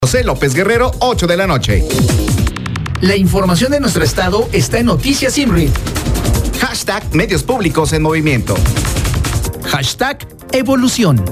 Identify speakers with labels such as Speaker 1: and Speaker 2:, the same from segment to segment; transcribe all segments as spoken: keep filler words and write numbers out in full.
Speaker 1: José López Guerrero, ocho de la noche.
Speaker 2: La información de nuestro estado está en Noticias I M R I.
Speaker 1: Hashtag Medios Públicos en Movimiento.
Speaker 2: Hashtag Evolución.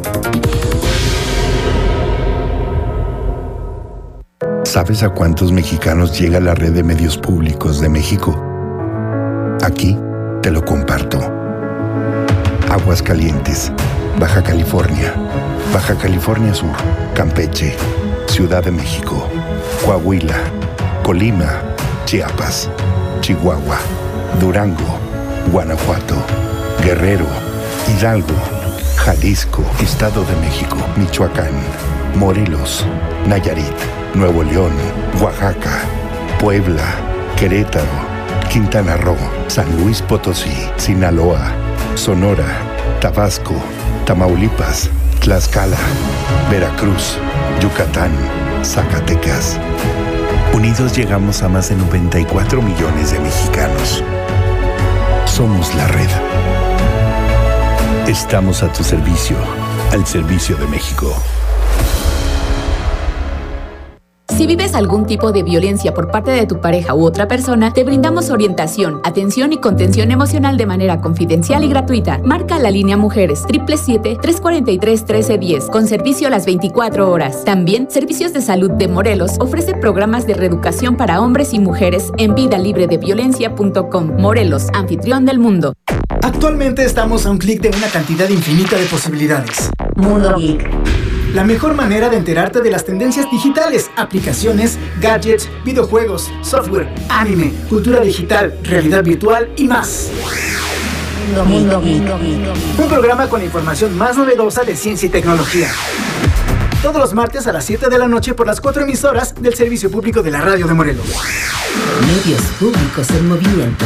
Speaker 3: ¿Sabes a cuántos mexicanos llega la red de medios públicos de México? Aquí te lo comparto. Aguascalientes, Baja California, Baja California Sur, Campeche, Ciudad de México, Coahuila, Colima, Chiapas, Chihuahua, Durango, Guanajuato, Guerrero, Hidalgo, Jalisco, Estado de México, Michoacán, Morelos, Nayarit, Nuevo León, Oaxaca, Puebla, Querétaro, Quintana Roo, San Luis Potosí, Sinaloa, Sonora, Tabasco, Tamaulipas, Tlaxcala, Veracruz, Yucatán, Zacatecas. Unidos llegamos a más de noventa y cuatro millones de mexicanos. Somos la red. Estamos a tu servicio, al servicio de México.
Speaker 4: Si vives algún tipo de violencia por parte de tu pareja u otra persona, te brindamos orientación, atención y contención emocional de manera confidencial y gratuita. Marca la línea Mujeres siete siete siete, tres cuatro tres, uno tres uno cero con servicio a las veinticuatro horas. También, Servicios de Salud de Morelos ofrece programas de reeducación para hombres y mujeres en vida libre de violencia punto com. Morelos, anfitrión del mundo.
Speaker 2: Actualmente estamos a un clic de una cantidad infinita de posibilidades.
Speaker 5: Mundo Geek.
Speaker 2: La mejor manera de enterarte de las tendencias digitales, aplicaciones, gadgets, videojuegos, software, anime, cultura digital, realidad virtual y más.
Speaker 5: Mundo Geek.
Speaker 2: Un programa con la información más novedosa de ciencia y tecnología. Todos los martes a las siete de la noche por las cuatro emisoras del Servicio Público de la Radio de Morelos.
Speaker 5: Medios Públicos en Movimiento.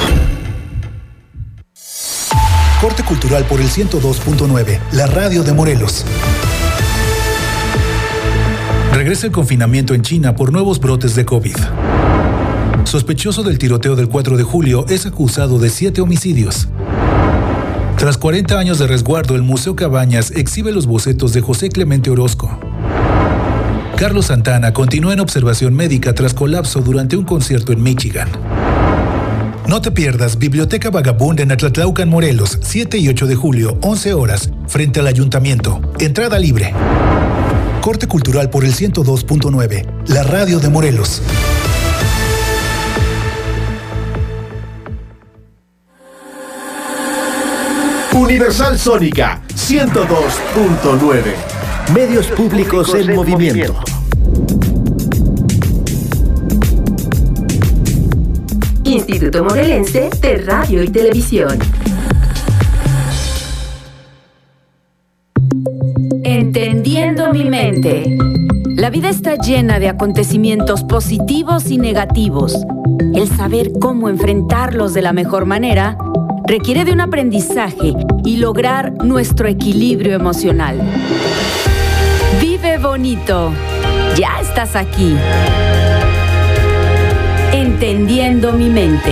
Speaker 6: Corte cultural por el ciento dos punto nueve, la Radio de Morelos. Regresa el confinamiento en China por nuevos brotes de COVID. Sospechoso del tiroteo del cuatro de julio es acusado de siete homicidios. Tras cuarenta años de resguardo, el Museo Cabañas exhibe los bocetos de José Clemente Orozco. Carlos Santana continúa en observación médica tras colapso durante un concierto en Michigan. No te pierdas Biblioteca Vagabunda en Atlatlaucan, Morelos, siete y ocho de julio, once horas, frente al Ayuntamiento. Entrada libre. Corte cultural por el ciento dos punto nueve, la Radio de Morelos.
Speaker 7: Universal Sónica ciento dos punto nueve. Medios públicos en movimiento.
Speaker 5: Instituto Morelense de Radio y Televisión.
Speaker 4: Entendiendo mi mente. La vida está llena de acontecimientos positivos y negativos. El saber cómo enfrentarlos de la mejor manera requiere de un aprendizaje y lograr nuestro equilibrio emocional. Vive bonito. Ya estás aquí. Entendiendo mi mente.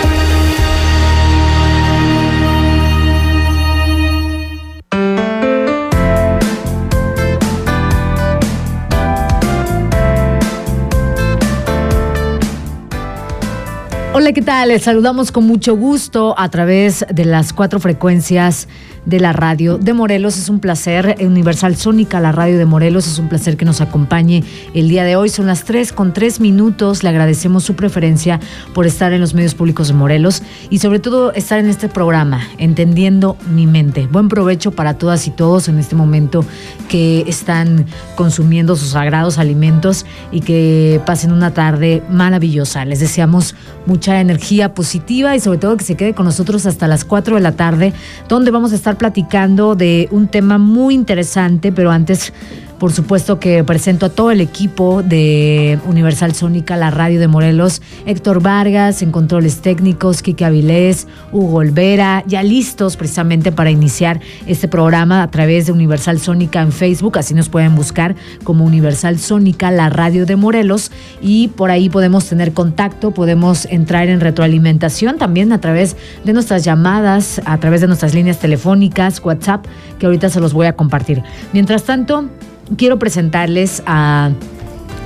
Speaker 8: Hola, ¿qué tal? Les saludamos con mucho gusto a través de las cuatro frecuencias de la radio de Morelos. Es un placer, Universal Sónica, la radio de Morelos, es un placer que nos acompañe el día de hoy. Son las tres con tres minutos. Le agradecemos su preferencia por estar en los medios públicos de Morelos y sobre todo estar en este programa, Entendiendo mi mente. Buen provecho para todas y todos en este momento que están consumiendo sus sagrados alimentos y que pasen una tarde maravillosa. Les deseamos mucha energía positiva y sobre todo que se quede con nosotros hasta las cuatro de la tarde, donde vamos a estar platicando de un tema muy interesante, pero antes, por supuesto que presento a todo el equipo de Universal Sónica, la radio de Morelos. Héctor Vargas en controles técnicos, Kike Avilés, Hugo Olvera, ya listos precisamente para iniciar este programa a través de Universal Sónica en Facebook. Así nos pueden buscar como Universal Sónica, la radio de Morelos, y por ahí podemos tener contacto, podemos entrar en retroalimentación también a través de nuestras llamadas, a través de nuestras líneas telefónicas, WhatsApp, que ahorita se los voy a compartir. Mientras tanto, quiero presentarles a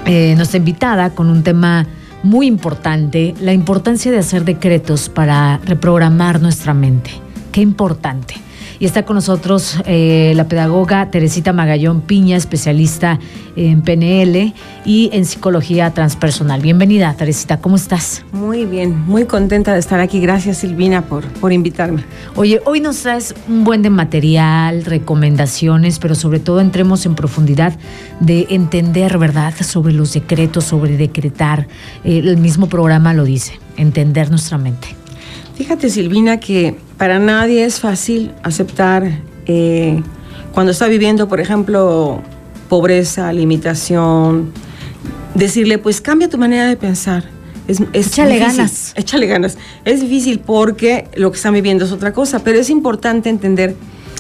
Speaker 8: eh, nuestra invitada con un tema muy importante, la importancia de hacer decretos para reprogramar nuestra mente. Qué importante. Y está con nosotros eh, la pedagoga Teresita Magallón Piña, especialista en P N L y en psicología transpersonal. Bienvenida, Teresita, ¿cómo estás?
Speaker 9: Muy bien, muy contenta de estar aquí. Gracias, Silvina, por, por invitarme.
Speaker 8: Oye, hoy nos traes un buen de material, recomendaciones, pero sobre todo entremos en profundidad de entender, ¿verdad?, sobre los decretos, sobre decretar. Eh, el mismo programa lo dice, entender nuestra mente.
Speaker 9: Fíjate, Silvina, que para nadie es fácil aceptar eh, cuando está viviendo, por ejemplo, pobreza, limitación, decirle, pues cambia tu manera de pensar. Es, es
Speaker 8: échale
Speaker 9: difícil.
Speaker 8: ganas.
Speaker 9: Échale ganas. Es difícil porque lo que están viviendo es otra cosa, pero es importante entender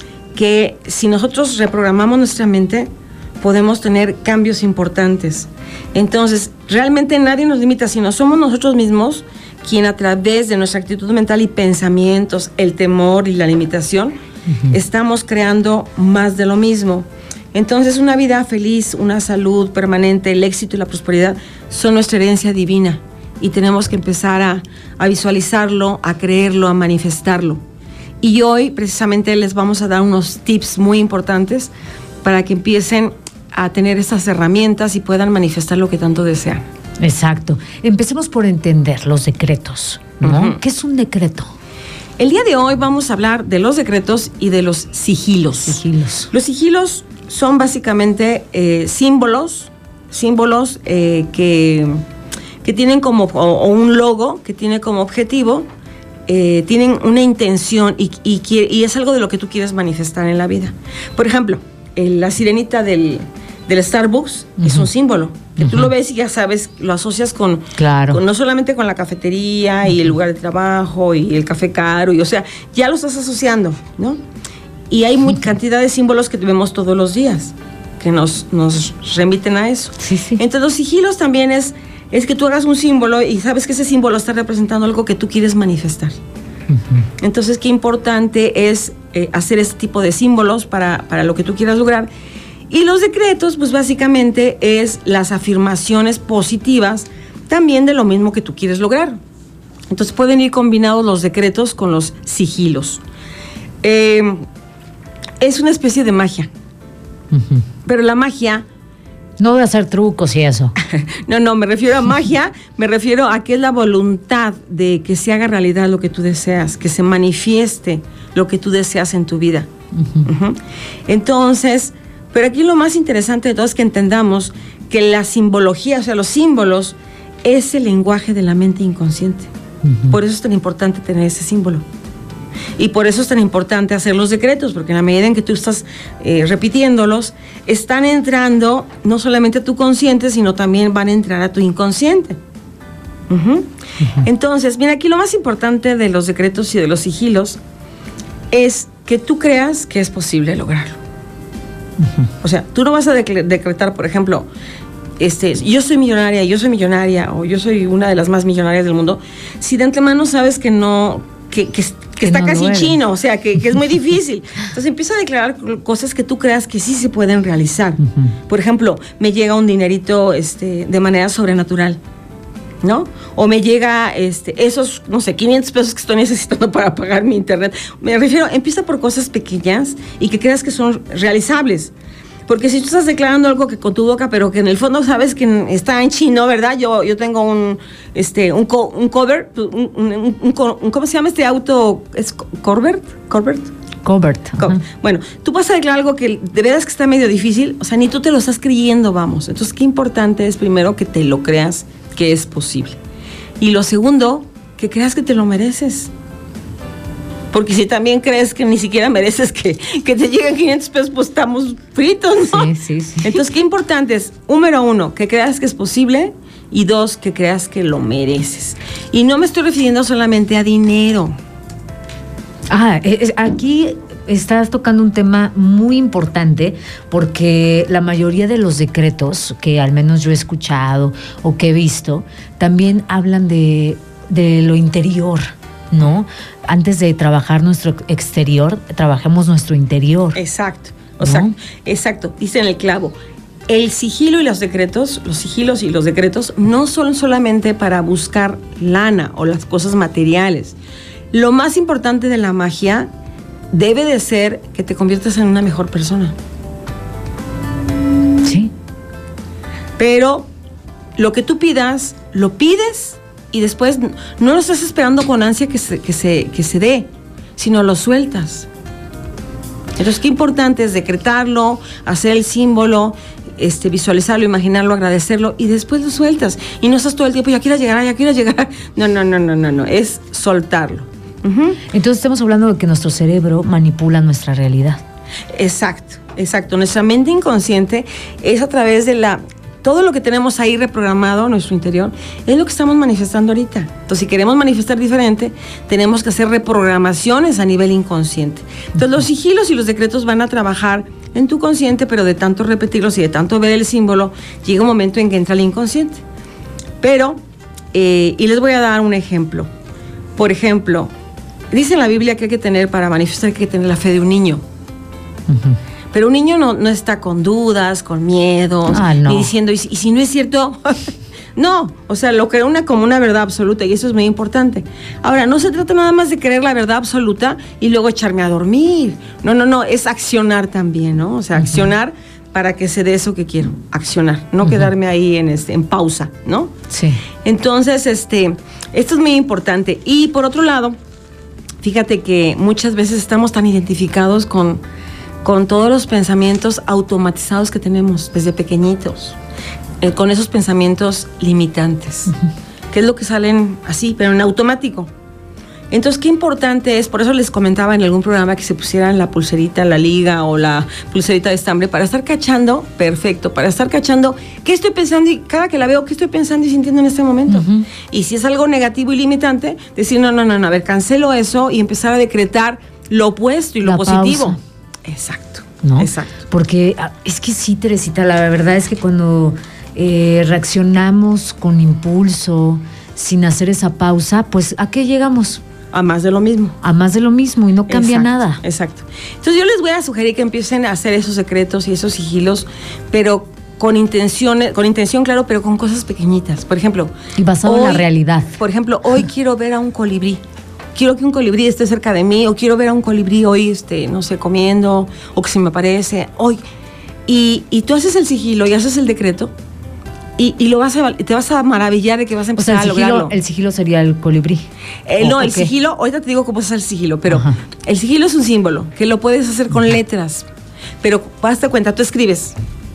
Speaker 9: que si nosotros reprogramamos nuestra mente, podemos tener cambios importantes. Entonces, realmente nadie nos limita, sino somos nosotros mismos quien a través de nuestra actitud mental y pensamientos, el temor y la limitación, uh-huh. estamos creando más de lo mismo. Entonces, una vida feliz, una salud permanente, el éxito y la prosperidad son nuestra herencia divina y tenemos que empezar a, a visualizarlo, a creerlo, a manifestarlo. Y hoy, precisamente, les vamos a dar unos tips muy importantes para que empiecen a tener estas herramientas y puedan manifestar lo que tanto desean.
Speaker 8: Exacto. Empecemos por entender los decretos, ¿no? Uh-huh. ¿Qué es un decreto?
Speaker 9: El día de hoy vamos a hablar de los decretos y de los sigilos.
Speaker 8: Sigilos.
Speaker 9: Los sigilos son básicamente eh, símbolos, símbolos eh, que, que tienen como, o, o un logo que tiene como objetivo, eh, tienen una intención y, y, y es algo de lo que tú quieres manifestar en la vida. Por ejemplo, eh, la sirenita del, del Starbucks uh-huh. es un símbolo. Que tú uh-huh. lo ves y ya sabes, lo asocias con,
Speaker 8: claro. con
Speaker 9: no solamente con la cafetería uh-huh. y el lugar de trabajo y el café caro, y, o sea, ya lo estás asociando, ¿no? Y hay muy cantidad de símbolos que vemos todos los días que nos, nos remiten a eso.
Speaker 8: Sí, sí.
Speaker 9: Entonces, los sigilos también es, es que tú hagas un símbolo y sabes que ese símbolo está representando algo que tú quieres manifestar. Uh-huh. Entonces, qué importante es eh, hacer este tipo de símbolos para, para lo que tú quieras lograr. Y los decretos, pues básicamente es las afirmaciones positivas también de lo mismo que tú quieres lograr. Entonces pueden ir combinados los decretos con los sigilos. Eh, es una especie de magia. Uh-huh. Pero la magia...
Speaker 8: No de hacer trucos y eso.
Speaker 9: no, no, me refiero a magia, me refiero a que es la voluntad de que se haga realidad lo que tú deseas, que se manifieste lo que tú deseas en tu vida. Uh-huh. Uh-huh. Entonces... Pero aquí lo más interesante de todo es que entendamos que la simbología, o sea, los símbolos, es el lenguaje de la mente inconsciente. Uh-huh. Por eso es tan importante tener ese símbolo. Y por eso es tan importante hacer los decretos, porque en la medida en que tú estás eh, repitiéndolos, están entrando no solamente a tu consciente, sino también van a entrar a tu inconsciente. Uh-huh. Uh-huh. Entonces, mira, aquí lo más importante de los decretos y de los sigilos es que tú creas que es posible lograrlo. Uh-huh. O sea, tú no vas a decretar, por ejemplo, este, yo soy millonaria, yo soy millonaria, o yo soy una de las más millonarias del mundo, si de antemano sabes que no, que, que, que, que está no casi duele. Chino, o sea, que, que es muy difícil. Entonces empieza a declarar cosas que tú creas que sí se pueden realizar. Uh-huh. Por ejemplo, me llega un dinerito este, de manera sobrenatural, ¿no? O me llega este, esos, no sé, quinientos pesos que estoy necesitando para pagar mi internet. Me refiero, empieza por cosas pequeñas y que creas que son realizables. Porque si tú estás declarando algo que con tu boca, pero que en el fondo sabes que está en chino, ¿verdad? Yo, yo tengo un, este, un, co, un cover, un, un, un, un, ¿cómo se llama este auto? ¿Es Corbett? ¿Corbett?
Speaker 8: Cobert.
Speaker 9: Uh-huh. Bueno, tú vas a declarar algo que de veras que está medio difícil, o sea, ni tú te lo estás creyendo, vamos. Entonces, qué importante es primero que te lo creas que es posible. Y lo segundo, que creas que te lo mereces. Porque si también crees que ni siquiera mereces que, que te lleguen quinientos pesos, pues estamos fritos, ¿no?
Speaker 8: Sí, sí, sí.
Speaker 9: Entonces, qué importante es, número uno, que creas que es posible, y dos, que creas que lo mereces. Y no me estoy refiriendo solamente a dinero.
Speaker 8: Ah, es, aquí estás tocando un tema muy importante, porque la mayoría de los decretos que al menos yo he escuchado o que he visto, también hablan de, de lo interior, ¿no? Antes de trabajar nuestro exterior, trabajemos nuestro interior.
Speaker 9: Exacto, o sea,
Speaker 8: ¿no?
Speaker 9: Exacto, dice en el clavo. el sigilo y los decretos, los sigilos y los decretos no son solamente para buscar lana o las cosas materiales. Lo más importante de la magia debe de ser que te conviertas en una mejor persona.
Speaker 8: Sí.
Speaker 9: Pero lo que tú pidas, lo pides y después no lo estás esperando con ansia que se, que se, que se dé, sino lo sueltas. Entonces, qué importante es decretarlo, hacer el símbolo, este, visualizarlo, imaginarlo, agradecerlo y después lo sueltas. Y no estás todo el tiempo, ya quiero llegar, ya quiero llegar. No, no, no, no, no, no. Es soltarlo. Uh-huh.
Speaker 8: Entonces estamos hablando de que nuestro cerebro manipula nuestra realidad.
Speaker 9: Exacto, exacto. Nuestra mente inconsciente es a través de la... Todo lo que tenemos ahí reprogramado en nuestro interior es lo que estamos manifestando ahorita. Entonces, si queremos manifestar diferente, tenemos que hacer reprogramaciones a nivel inconsciente. Entonces, los sigilos y los decretos van a trabajar en tu consciente, pero de tanto repetirlos y de tanto ver el símbolo, llega un momento en que entra el inconsciente. Pero, eh, y les voy a dar un ejemplo. Por ejemplo, dice en la Biblia que hay que tener, para manifestar, que hay que tener la fe de un niño. Uh-huh. Pero un niño no, no está con dudas, con miedos, ah, no. ni diciendo, ¿y si, y si no es cierto? No, o sea, lo cree una como una verdad absoluta y eso es muy importante. Ahora, no se trata nada más de creer la verdad absoluta y luego echarme a dormir. No, no, no, es accionar también, ¿no? O sea, uh-huh. accionar para que se dé eso que quiero, accionar, no uh-huh. quedarme ahí en, este, en pausa, ¿no?
Speaker 8: Sí.
Speaker 9: Entonces, este, esto es muy importante. Y por otro lado, fíjate que muchas veces estamos tan identificados con... con todos los pensamientos automatizados que tenemos desde pequeñitos, eh, con esos pensamientos limitantes, uh-huh. que es lo que salen así, pero en automático. Entonces, qué importante es, por eso les comentaba en algún programa que se pusieran la pulserita, la liga o la pulserita de estambre, para estar cachando, perfecto, para estar cachando qué estoy pensando y cada que la veo, qué estoy pensando y sintiendo en este momento. Uh-huh. Y si es algo negativo y limitante, decir, no, no, no, no, a ver, cancelo eso y empezar a decretar lo opuesto y lo
Speaker 8: la
Speaker 9: positivo.
Speaker 8: Pausa.
Speaker 9: Exacto,
Speaker 8: ¿no?
Speaker 9: Exacto.
Speaker 8: Porque es que sí, Teresita, la verdad es que cuando eh, reaccionamos con impulso, sin hacer esa pausa, pues ¿a qué llegamos?
Speaker 9: A más de lo mismo.
Speaker 8: A más de lo mismo y no cambia
Speaker 9: exacto,
Speaker 8: nada.
Speaker 9: Exacto. Entonces yo les voy a sugerir que empiecen a hacer esos secretos y esos sigilos, pero con intenciones, con intención, claro, pero con cosas pequeñitas. Por ejemplo,
Speaker 8: y basado hoy, en la realidad.
Speaker 9: Por ejemplo, hoy quiero ver a un colibrí. Quiero que un colibrí esté cerca de mí, o quiero ver a un colibrí hoy, este, no sé, comiendo, o que se me aparece, hoy. Y, y tú haces el sigilo y haces el decreto, y, y lo vas a, te vas a maravillar de que vas a empezar
Speaker 8: o sea, el
Speaker 9: a
Speaker 8: sigilo,
Speaker 9: lograrlo.
Speaker 8: El sigilo sería el colibrí.
Speaker 9: Eh, no, el
Speaker 8: qué?
Speaker 9: sigilo, ahorita te digo cómo es el sigilo, pero
Speaker 8: Ajá.
Speaker 9: el sigilo es un símbolo, que lo puedes hacer con letras, pero hazte cuenta, tú escribes,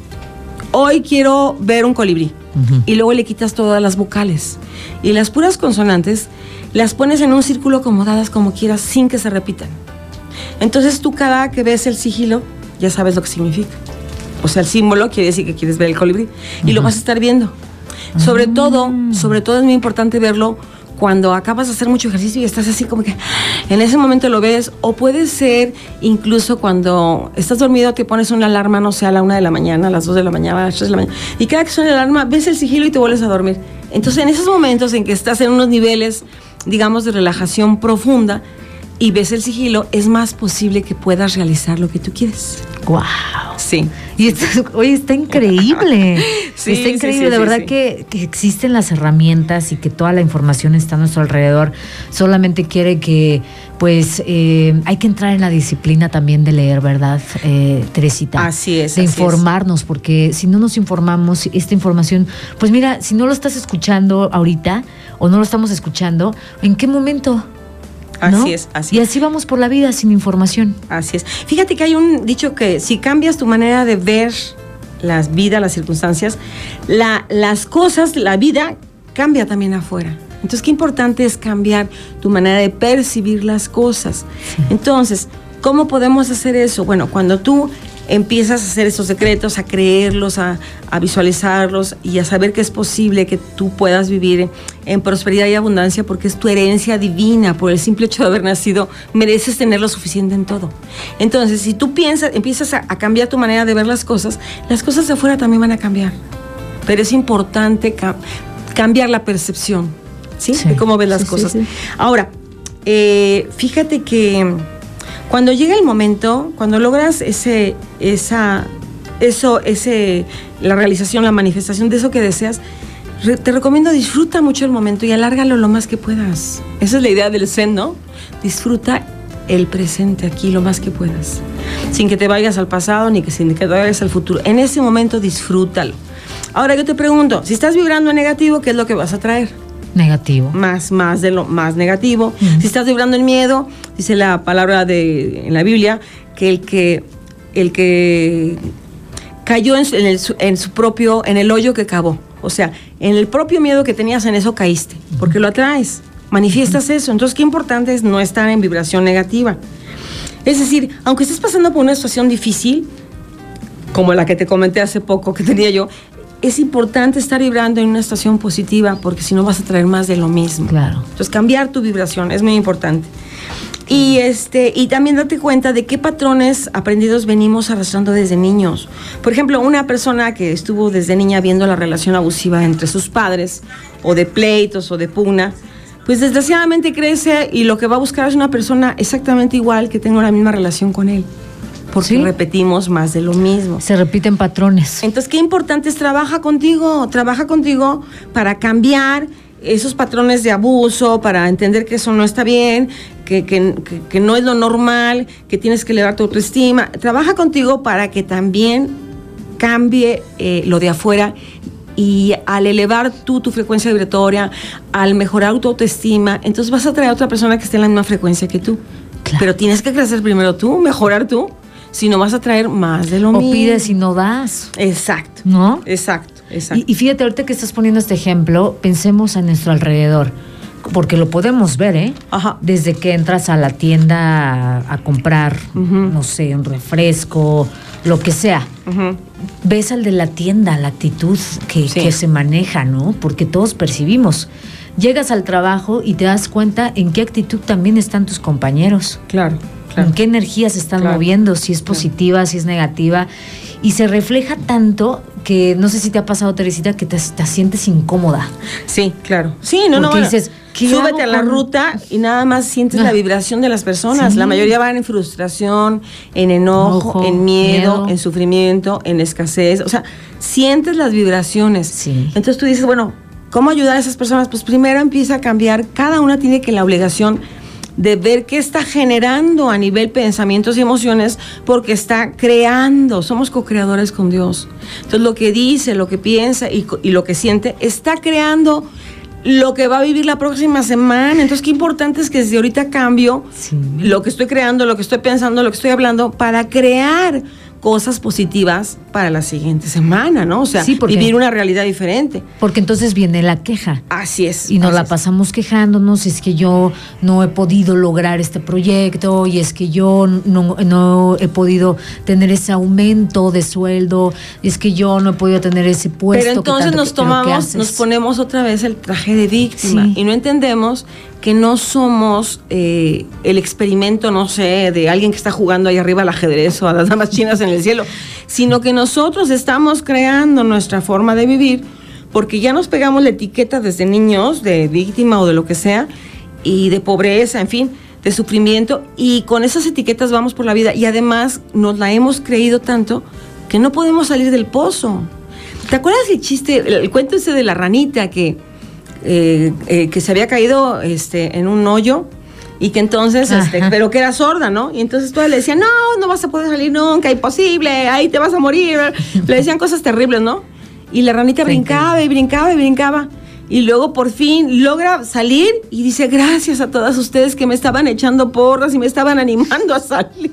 Speaker 9: hoy quiero ver un colibrí, uh-huh. y luego le quitas todas las vocales, y las puras consonantes las pones en un círculo acomodadas como quieras, sin que se repitan. Entonces tú cada que ves el sigilo, ya sabes lo que significa. O sea, el símbolo quiere decir que quieres ver el colibrí. Uh-huh. Y lo vas a estar viendo. Uh-huh. Sobre todo, sobre todo es muy importante verlo cuando acabas de hacer mucho ejercicio y estás así como que en ese momento lo ves. O puede ser incluso cuando estás dormido, te pones una alarma, no sé, a la una de la mañana, a las dos de la mañana, a las tres de la mañana. Y cada que suena la alarma, ves el sigilo y te vuelves a dormir. Entonces, en esos momentos en que estás en unos niveles, digamos, de relajación profunda y ves el sigilo, es más posible que puedas realizar lo que tú quieres.
Speaker 8: ¡Wow!
Speaker 9: Sí.
Speaker 8: Y esto, oye, está increíble.
Speaker 9: Sí,
Speaker 8: está increíble.
Speaker 9: Sí, sí,
Speaker 8: de
Speaker 9: sí,
Speaker 8: verdad
Speaker 9: sí.
Speaker 8: Que, que existen las herramientas y que toda la información está a nuestro alrededor. Solamente quiere que, pues, eh, hay que entrar en la disciplina también de leer, ¿verdad, eh, Teresita?
Speaker 9: Así es.
Speaker 8: De
Speaker 9: así
Speaker 8: informarnos,
Speaker 9: es.
Speaker 8: Porque si no nos informamos, esta información, pues mira, si no lo estás escuchando ahorita o no lo estamos escuchando, ¿en qué momento? ¿No?
Speaker 9: Así es, así
Speaker 8: y
Speaker 9: es.
Speaker 8: así vamos por la vida sin información.
Speaker 9: Así es. Fíjate que hay un dicho que si cambias tu manera de ver las vidas, las circunstancias, la, las cosas, la vida cambia también afuera. Entonces, qué importante es cambiar tu manera de percibir las cosas. Sí. Entonces, ¿cómo podemos hacer eso? Bueno, cuando tú empiezas a hacer estos decretos, a creerlos, a, a visualizarlos y a saber que es posible que tú puedas vivir en prosperidad y abundancia porque es tu herencia divina, por el simple hecho de haber nacido, mereces tener lo suficiente en todo. Entonces, si tú piensas, empiezas a, a cambiar tu manera de ver las cosas, las cosas de afuera también van a cambiar. Pero es importante ca- cambiar la percepción, ¿sí? Sí. De cómo ves las sí, cosas. Sí, sí. Ahora, eh, fíjate que cuando llega el momento, cuando logras ese, esa, eso, ese, la realización, la manifestación de eso que deseas, re, te recomiendo disfruta mucho el momento y alárgalo lo más que puedas. Esa es la idea del Zen, ¿no? Disfruta el presente aquí lo más que puedas, sin que te vayas al pasado ni que sin que te vayas al futuro. En ese momento disfrútalo. Ahora yo te pregunto, si estás vibrando en negativo, ¿qué es lo que vas a traer?
Speaker 8: Negativo.
Speaker 9: Más, más de lo más negativo. Uh-huh. Si estás vibrando en miedo, dice la palabra de, en la Biblia, que el que, el que cayó en, en, el, en su propio, en el hoyo que cavó. O sea, en el propio miedo que tenías, en eso caíste, porque lo atraes, manifiestas uh-huh. eso. Entonces, qué importante es no estar en vibración negativa. Es decir, aunque estés pasando por una situación difícil, como la que te comenté hace poco que tenía yo, es importante estar vibrando en una estación positiva, porque si no vas a traer más de lo mismo.
Speaker 8: Claro.
Speaker 9: Entonces, cambiar tu vibración es muy importante. Y, este, y también date cuenta de qué patrones aprendidos venimos arrastrando desde niños. Por ejemplo, una persona que estuvo desde niña viendo la relación abusiva entre sus padres, o de pleitos, o de pugna, pues desgraciadamente crece y lo que va a buscar es una persona exactamente igual que tenga la misma relación con él. Porque ¿sí? repetimos más de lo mismo.
Speaker 8: Se repiten patrones.
Speaker 9: Entonces, qué importante es trabaja contigo, trabaja contigo para cambiar esos patrones de abuso, para entender que eso no está bien, que, que, que, que no es lo normal, que tienes que elevar tu autoestima. Trabaja contigo para que también cambie eh, lo de afuera, y al elevar tú tu frecuencia vibratoria, al mejorar tu autoestima, entonces vas a traer a otra persona que esté en la misma frecuencia que tú. Claro. Pero tienes que crecer primero tú, mejorar tú. Si no vas a traer más de lo
Speaker 8: o
Speaker 9: mismo.
Speaker 8: O pides y no das.
Speaker 9: Exacto.
Speaker 8: ¿No?
Speaker 9: Exacto, exacto.
Speaker 8: Y, y fíjate, ahorita que estás poniendo este ejemplo, pensemos a nuestro alrededor. Porque lo podemos ver, ¿eh?
Speaker 9: Ajá.
Speaker 8: Desde que entras a la tienda a, a comprar, uh-huh. no sé, un refresco, lo que sea. Uh-huh. Ves al de la tienda, la actitud que, sí. que se maneja, ¿no? Porque todos percibimos. Llegas al trabajo y te das cuenta en qué actitud también están tus compañeros.
Speaker 9: Claro. Claro.
Speaker 8: En qué energías se están claro. moviendo, si es positiva, claro. si es negativa. Y se refleja tanto que, no sé si te ha pasado, Teresita, que te, te sientes incómoda.
Speaker 9: Sí, claro. Sí, no,
Speaker 8: Porque
Speaker 9: no. Bueno,
Speaker 8: dices,
Speaker 9: súbete a la con... ruta y nada más sientes ah. la vibración de las personas. Sí. La mayoría van en frustración, en enojo, Ojo, en miedo, miedo, en sufrimiento, en escasez. O sea, sientes las vibraciones.
Speaker 8: Sí.
Speaker 9: Entonces tú dices, bueno, ¿cómo ayudar a esas personas? Pues primero empieza a cambiar. Cada una tiene que la obligación de ver qué está generando a nivel pensamientos y emociones, porque está creando. Somos co-creadores con Dios. Entonces lo que dice, lo que piensa y, y lo que siente está creando lo que va a vivir la próxima semana. Entonces qué importante es que desde ahorita cambio sí. lo que estoy creando, lo que estoy pensando, lo que estoy hablando, para crear cosas positivas para la siguiente semana, ¿no? O sea, sí, porque, vivir una realidad diferente.
Speaker 8: Porque entonces viene la queja.
Speaker 9: Así es.
Speaker 8: Y nos
Speaker 9: así
Speaker 8: la
Speaker 9: es.
Speaker 8: pasamos quejándonos, es que yo no he podido lograr este proyecto, y es que yo no, no he podido tener ese aumento de sueldo, y es que yo no he podido tener ese puesto.
Speaker 9: Pero entonces
Speaker 8: que
Speaker 9: nos
Speaker 8: que,
Speaker 9: tomamos, nos ponemos otra vez el traje de víctima, sí. y no entendemos que no somos eh, el experimento, no sé, de alguien que está jugando ahí arriba al ajedrez o a las damas chinas en el cielo, sino que nosotros estamos creando nuestra forma de vivir, porque ya nos pegamos la etiqueta desde niños de víctima o de lo que sea, y de pobreza, en fin, de sufrimiento, y con esas etiquetas vamos por la vida, y además nos la hemos creído tanto que no podemos salir del pozo. ¿Te acuerdas el chiste, el, el cuento ese de la ranita que Eh, eh, que se había caído este, en un hoyo, y que entonces, este, pero que era sorda, ¿no? Y entonces todos le decían, no, no vas a poder salir nunca, imposible, ahí te vas a morir. Le decían cosas terribles, ¿no? Y la ranita brincaba y brincaba y brincaba. Y luego por fin logra salir y dice, gracias a todas ustedes que me estaban echando porras y me estaban animando a salir.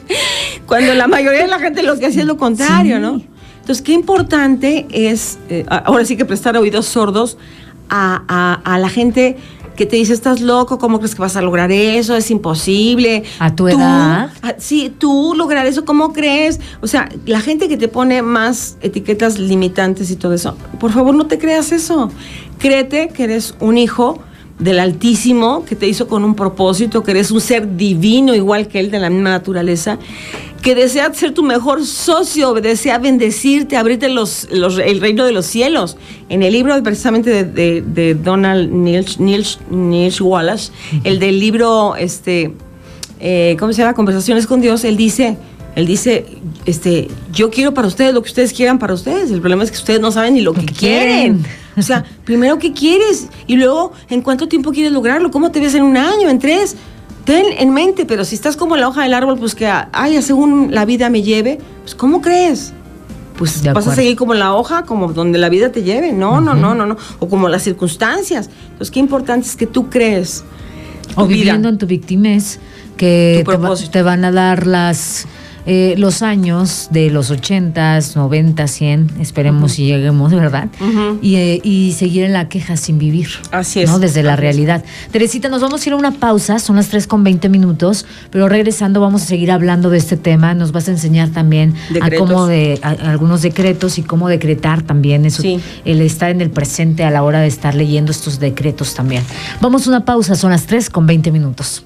Speaker 9: Cuando la mayoría de la gente lo que hacía es lo contrario, sí. ¿no? Entonces, qué importante es, eh, ahora sí que prestar oídos sordos A, a, a la gente que te dice, estás loco, ¿cómo crees que vas a lograr eso? Es imposible.
Speaker 8: ¿A tu
Speaker 9: ¿Tú,
Speaker 8: edad?
Speaker 9: A, sí, tú lograr eso, ¿cómo crees? O sea, la gente que te pone más etiquetas limitantes y todo eso, por favor no te creas eso. Créete que eres un hijo del Altísimo, que te hizo con un propósito, que eres un ser divino igual que él, de la misma naturaleza, que desea ser tu mejor socio, desea bendecirte, abrirte los, los, el reino de los cielos. En el libro precisamente de, de, de Donald Niels, Niels, Niels Wallace, uh-huh. el del libro, este, eh, ¿cómo se llama? Conversaciones con Dios, él dice, Él dice, este, yo quiero para ustedes lo que ustedes quieran para ustedes. El problema es que ustedes no saben ni lo que quieren. O sea, primero, ¿qué quieres? Y luego, ¿en cuánto tiempo quieres lograrlo? ¿Cómo te ves en un año, en tres? Ten en mente, pero si estás como la hoja del árbol, pues que, ay, según la vida me lleve, pues ¿cómo crees? Pues vas a seguir como la hoja, como donde la vida te lleve. No, uh-huh. no, no, no, no. O como las circunstancias. Entonces, qué importante es que tú crees.
Speaker 8: O viviendo en tu victimez, que te, va, te van a dar las... Eh, los años de los ochentas, noventas, cien, esperemos uh-huh. si lleguemos, ¿verdad? Uh-huh. Y, eh, y seguir en la queja sin vivir.
Speaker 9: Así es.
Speaker 8: ¿no? Desde
Speaker 9: Así
Speaker 8: la realidad. Es. Teresita, nos vamos a ir a una pausa, son las tres con veinte minutos, pero regresando vamos a seguir hablando de este tema. Nos vas a enseñar también a cómo de, a, a algunos decretos y cómo decretar también eso, sí. el estar en el presente a la hora de estar leyendo estos decretos también. Vamos a una pausa, son las tres con veinte minutos.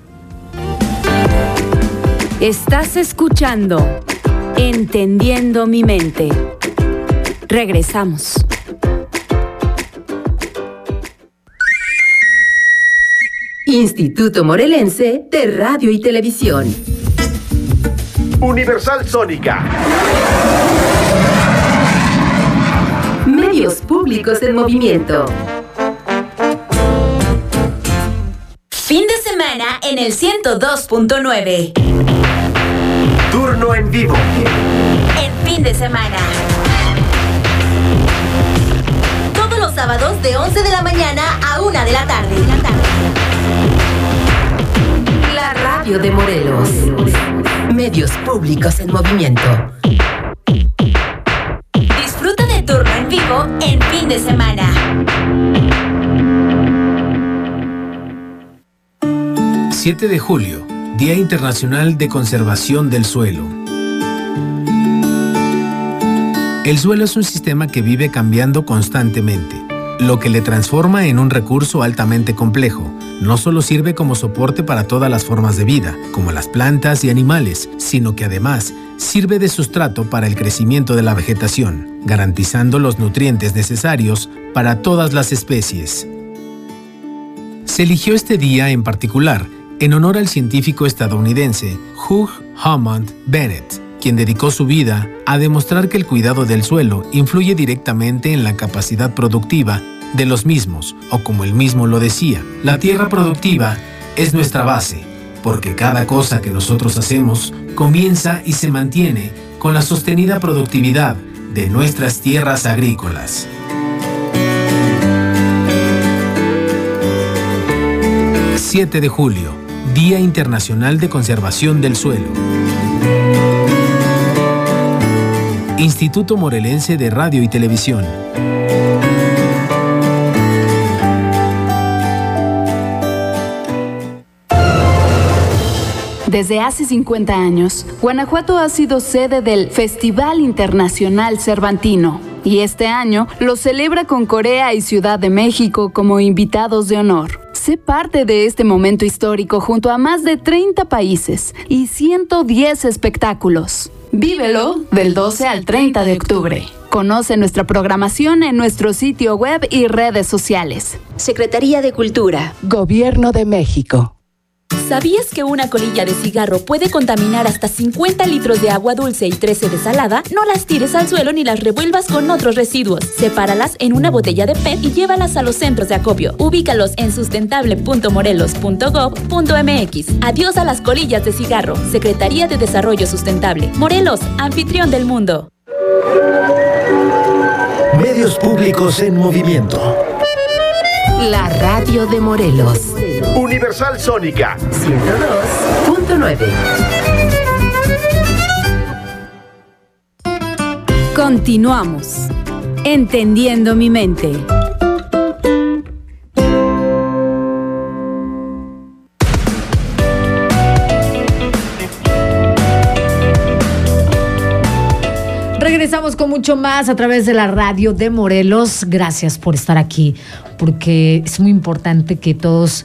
Speaker 4: Estás escuchando Entendiendo mi mente. Regresamos.
Speaker 5: Instituto Morelense de Radio y Televisión.
Speaker 7: Universal Sónica.
Speaker 5: Medios públicos en movimiento.
Speaker 4: Fin de semana en el ciento dos punto nueve.
Speaker 7: Turno en vivo.
Speaker 4: En fin de semana. Todos los sábados de once de la mañana a una de la tarde.
Speaker 5: La radio de Morelos. Medios públicos en movimiento.
Speaker 4: Disfruta de Turno en vivo en fin de semana.
Speaker 10: siete de julio, Día Internacional de Conservación del Suelo. El suelo es un sistema que vive cambiando constantemente, lo que le transforma en un recurso altamente complejo. No solo sirve como soporte para todas las formas de vida, como las plantas y animales, sino que además sirve de sustrato para el crecimiento de la vegetación, garantizando los nutrientes necesarios para todas las especies. Se eligió este día en particular en honor al científico estadounidense Hugh Hammond Bennett, quien dedicó su vida a demostrar que el cuidado del suelo influye directamente en la capacidad productiva de los mismos, o como él mismo lo decía, la tierra productiva es nuestra base, porque cada cosa que nosotros hacemos comienza y se mantiene con la sostenida productividad de nuestras tierras agrícolas. siete de julio, Día Internacional de Conservación del Suelo. Instituto Morelense de Radio y Televisión.
Speaker 4: Desde hace cincuenta años, Guanajuato ha sido sede del Festival Internacional Cervantino, y este año lo celebra con Corea y Ciudad de México como invitados de honor. Sé parte de este momento histórico junto a más de treinta países y ciento diez espectáculos. Vívelo del doce al treinta de octubre. Conoce nuestra programación en nuestro sitio web y redes sociales.
Speaker 5: Secretaría de Cultura.
Speaker 11: Gobierno de México.
Speaker 4: ¿Sabías que una colilla de cigarro puede contaminar hasta cincuenta litros de agua dulce y trece de salada? No las tires al suelo ni las revuelvas con otros residuos. Sepáralas en una botella de P E T y llévalas a los centros de acopio. Ubícalos en sustentable punto morelos punto gob punto m x. Adiós a las colillas de cigarro. Secretaría de Desarrollo Sustentable. Morelos, anfitrión del mundo.
Speaker 7: Medios públicos en movimiento.
Speaker 5: La radio de Morelos.
Speaker 7: Universal Sónica
Speaker 5: ciento dos punto nueve.
Speaker 4: Continuamos. Entendiendo mi mente.
Speaker 8: Regresamos con mucho más a través de la radio de Morelos. Gracias por estar aquí, porque es muy importante que todos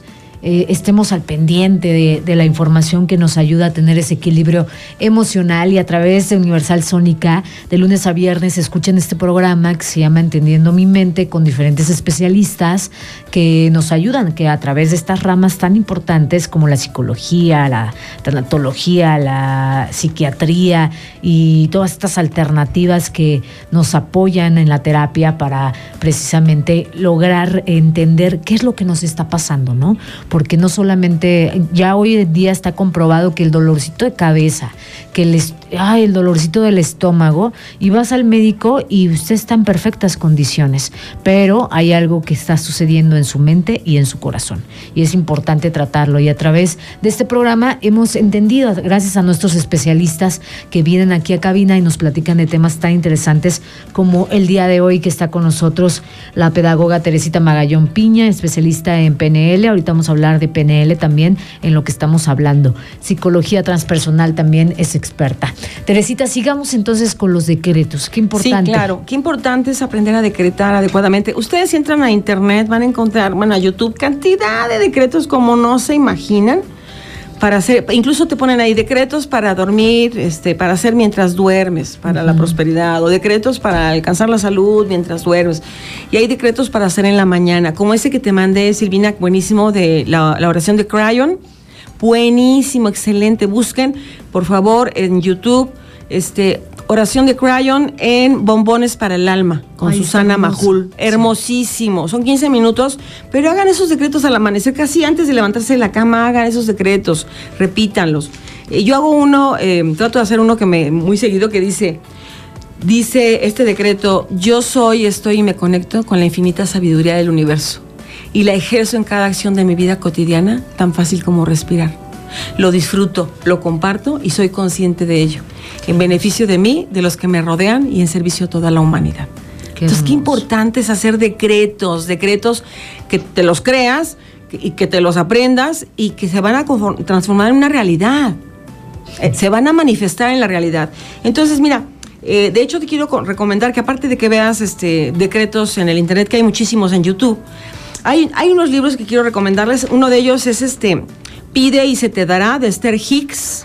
Speaker 8: eh, estemos al pendiente de, de la información que nos ayuda a tener ese equilibrio emocional, y a través de Universal Sónica, de lunes a viernes, escuchen este programa que se llama Entendiendo mi Mente, con diferentes especialistas que nos ayudan, que a través de estas ramas tan importantes como la psicología, la tanatología, la psiquiatría y todas estas alternativas que nos apoyan en la terapia para precisamente lograr entender qué es lo que nos está pasando, ¿no? Porque no solamente, ya hoy en día está comprobado que el dolorcito de cabeza, que el, ay, el dolorcito del estómago, y vas al médico y usted está en perfectas condiciones, pero hay algo que está sucediendo en su mente y en su corazón, y es importante tratarlo. Y a través de este programa hemos entendido, gracias a nuestros especialistas que vienen aquí a cabina y nos platican de temas tan interesantes como el día de hoy, que está con nosotros la pedagoga Teresita Magallón Piña, especialista en P N L. Ahorita vamos a hablar de P N L también en lo que estamos hablando. Psicología transpersonal también es experta. Teresita, sigamos entonces con los decretos. Qué importante.
Speaker 9: Sí, claro. Qué importante es aprender a decretar adecuadamente. Ustedes, si entran a internet, van a encontrar, bueno, a YouTube, cantidad de decretos como no se imaginan. Para hacer, incluso te ponen ahí decretos para dormir, este, para hacer mientras duermes, para uh-huh. la prosperidad, o decretos para alcanzar la salud mientras duermes. Y hay decretos para hacer en la mañana, como ese que te mandé, Silvina, buenísimo, de la, la oración de Cryon. Buenísimo, excelente. Busquen, por favor, en YouTube, este, oración de Cryon en Bombones para el Alma, con Ay, Susana Majul. Hermosísimo. Son quince minutos, pero hagan esos decretos al amanecer, casi antes de levantarse de la cama, hagan esos decretos, repítanlos. Eh, yo hago uno, eh, trato de hacer uno que me muy seguido, que dice, dice este decreto: yo soy, estoy y me conecto con la infinita sabiduría del universo, y la ejerzo en cada acción de mi vida cotidiana, tan fácil como respirar. Lo disfruto, lo comparto y soy consciente de ello, en beneficio de mí, de los que me rodean y en servicio a toda la humanidad. Qué Entonces, hermoso. Qué importante es hacer decretos, decretos que te los creas y que te los aprendas y que se van a conform- transformar en una realidad, eh, se van a manifestar en la realidad. Entonces, mira, eh, de hecho te quiero co- recomendar que, aparte de que veas este, decretos en el internet, que hay muchísimos en YouTube, hay, hay unos libros que quiero recomendarles. Uno de ellos es este... Pide y se te dará, de Esther Hicks.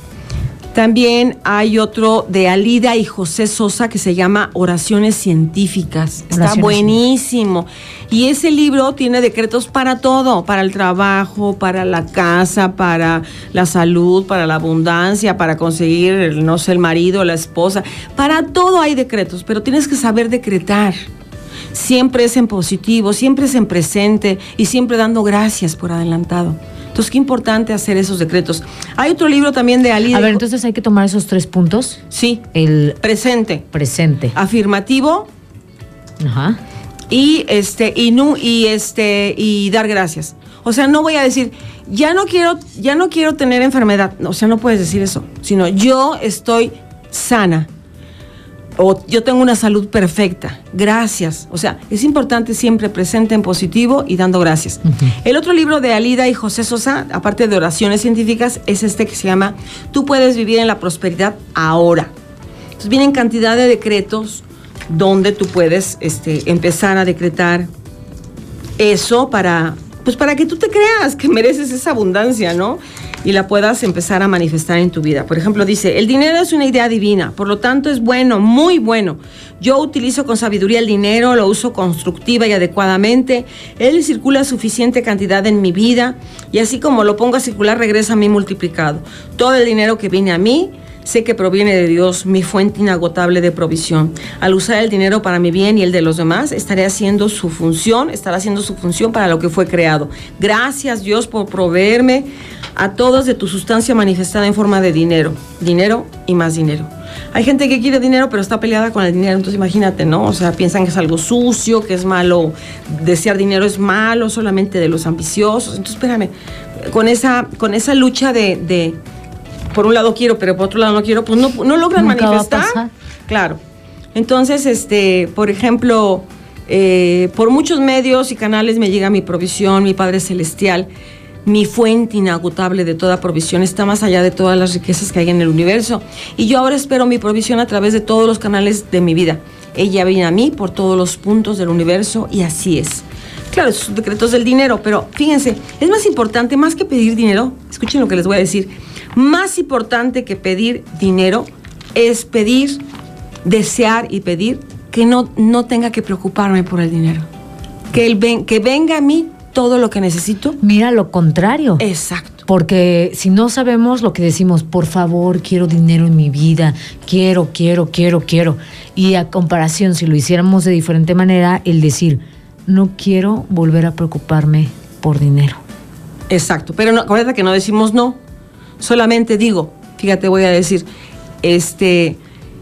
Speaker 9: También hay otro de Alida y José Sosa que se llama Oraciones Científicas. Está Oraciones buenísimo. Y ese libro tiene decretos para todo, para el trabajo, para la casa, para la salud, para la abundancia, para conseguir, no sé, el marido, la esposa. Para todo hay decretos, pero tienes que saber decretar. Siempre es en positivo, siempre es en presente y siempre dando gracias por adelantado. Entonces, qué importante hacer esos decretos. Hay otro libro también de Alida.
Speaker 8: A ver, entonces hay que tomar esos tres puntos.
Speaker 9: Sí.
Speaker 8: El
Speaker 9: presente.
Speaker 8: Presente.
Speaker 9: Afirmativo.
Speaker 8: Ajá.
Speaker 9: Y este, y no, y este, y dar gracias. O sea, no voy a decir, ya no quiero, ya no quiero tener enfermedad. O sea, no puedes decir eso. Sino, yo estoy sana. O yo tengo una salud perfecta, gracias. O sea, es importante siempre presente en positivo y dando gracias. Uh-huh. El otro libro de Alida y José Sosa, aparte de Oraciones Científicas, es este que se llama Tú puedes vivir en la prosperidad ahora. Entonces vienen cantidad de decretos donde tú puedes este, empezar a decretar eso para, pues para que tú te creas que mereces esa abundancia, ¿no? Y la puedas empezar a manifestar en tu vida. Por ejemplo, dice, el dinero es una idea divina, por lo tanto es bueno, muy bueno. Yo utilizo con sabiduría el dinero, lo uso constructiva y adecuadamente. Él circula suficiente cantidad en mi vida y así como lo pongo a circular, regresa a mí multiplicado. Todo el dinero que viene a mí, sé que proviene de Dios, mi fuente inagotable de provisión. Al usar el dinero para mi bien y el de los demás, estaré haciendo su función, estará haciendo su función para lo que fue creado. Gracias, Dios, por proveerme a todos de tu sustancia manifestada en forma de dinero. Dinero y más dinero. Hay gente que quiere dinero, pero está peleada con el dinero, entonces imagínate, ¿no? O sea, piensan que es algo sucio, que es malo, desear dinero es malo, solamente de los ambiciosos. Entonces, espérame, con esa, con esa lucha de... de por un lado quiero, pero por otro lado no quiero, pues no, no logran
Speaker 8: Nunca
Speaker 9: manifestar.
Speaker 8: Va a pasar.
Speaker 9: Claro. Entonces, este, por ejemplo, eh, por muchos medios y canales me llega mi provisión, mi Padre Celestial, mi fuente inagotable de toda provisión, está más allá de todas las riquezas que hay en el universo. Y yo ahora espero mi provisión a través de todos los canales de mi vida. Ella viene a mí por todos los puntos del universo y así es. Claro, esos decretos del dinero, pero fíjense, es más importante, más que pedir dinero, escuchen lo que les voy a decir, más importante que pedir dinero es pedir, desear y pedir que no, no tenga que preocuparme por el dinero. Que, el ven, que venga a mí todo lo que necesito.
Speaker 8: Mira, lo contrario.
Speaker 9: Exacto.
Speaker 8: Porque si no sabemos lo que decimos, por favor, quiero dinero en mi vida, quiero, quiero, quiero, quiero. Y a comparación, si lo hiciéramos de diferente manera, el decir, no quiero volver a preocuparme por dinero.
Speaker 9: Exacto, pero no, acuérdate que no decimos no, solamente digo, fíjate, voy a decir, este,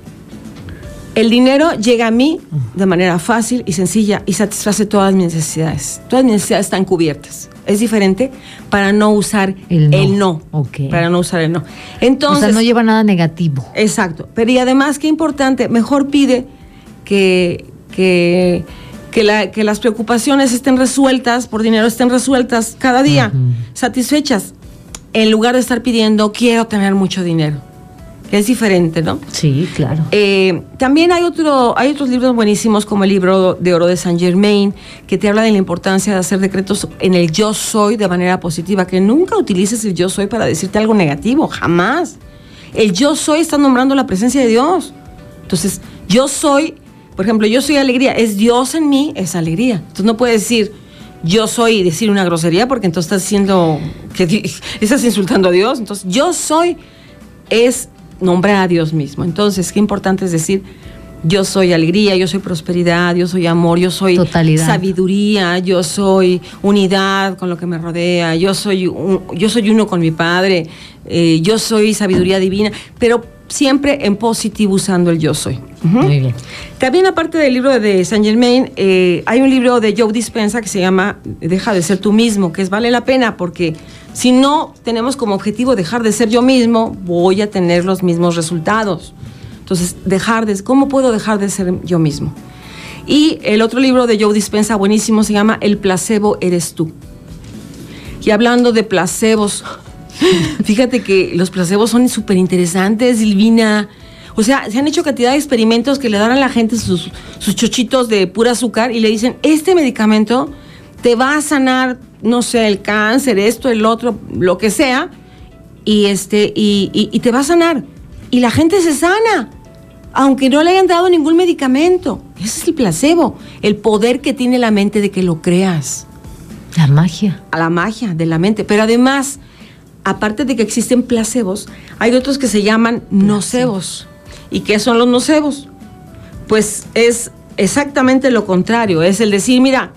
Speaker 9: el dinero llega a mí de manera fácil y sencilla y satisface todas mis necesidades. Todas mis necesidades están cubiertas. Es diferente para no usar el no. El no
Speaker 8: okay.
Speaker 9: Para no usar el no. Entonces,
Speaker 8: o sea, no lleva nada negativo.
Speaker 9: Exacto. Pero y además, qué importante, mejor pide que, que, que, la, que las preocupaciones estén resueltas, por dinero estén resueltas cada día, uh-huh. satisfechas, en lugar de estar pidiendo, quiero tener mucho dinero. Que es diferente, ¿no?
Speaker 8: Sí, claro.
Speaker 9: Eh, también hay otro, hay otros libros buenísimos como el libro de oro de Saint Germain, que te habla de la importancia de hacer decretos en el yo soy de manera positiva, que nunca utilices el yo soy para decirte algo negativo, jamás. El yo soy está nombrando la presencia de Dios. Entonces, yo soy, por ejemplo, yo soy alegría, es Dios en mí, es alegría. Entonces no puedes decir yo soy y decir una grosería, porque entonces estás diciendo que estás insultando a Dios. Entonces, yo soy es nombrar a Dios mismo. Entonces, qué importante es decir, yo soy alegría, yo soy prosperidad, yo soy amor, yo soy
Speaker 8: totalidad,
Speaker 9: sabiduría, yo soy unidad con lo que me rodea, yo soy, un, yo soy uno con mi Padre, eh, yo soy sabiduría divina, pero siempre en positivo usando el yo soy. Uh-huh.
Speaker 8: Muy bien.
Speaker 9: También, aparte del libro de Saint Germain, eh, hay un libro de Joe Dispenza que se llama Deja de ser tú mismo, que es vale la pena, porque si no tenemos como objetivo dejar de ser yo mismo, voy a tener los mismos resultados. Entonces, dejar de, ¿cómo puedo dejar de ser yo mismo? Y el otro libro de Joe Dispenza, buenísimo, se llama El placebo eres tú. Y hablando de placebos, fíjate que los placebos son súper interesantes, Silvina. O sea, se han hecho cantidad de experimentos que le dan a la gente sus, sus chochitos de pura azúcar y le dicen, este medicamento te va a sanar, no sé, el cáncer, esto, el otro, lo que sea, y, este, y, y, y te va a sanar. Y la gente se sana, aunque no le hayan dado ningún medicamento. Ese es el placebo, el poder que tiene la mente de que lo creas.
Speaker 8: La magia.
Speaker 9: A la magia de la mente. Pero además, aparte de que existen placebos, hay otros que se llaman nocebos. ¿Y qué son los nocebos? Pues es exactamente lo contrario, es el decir, mira,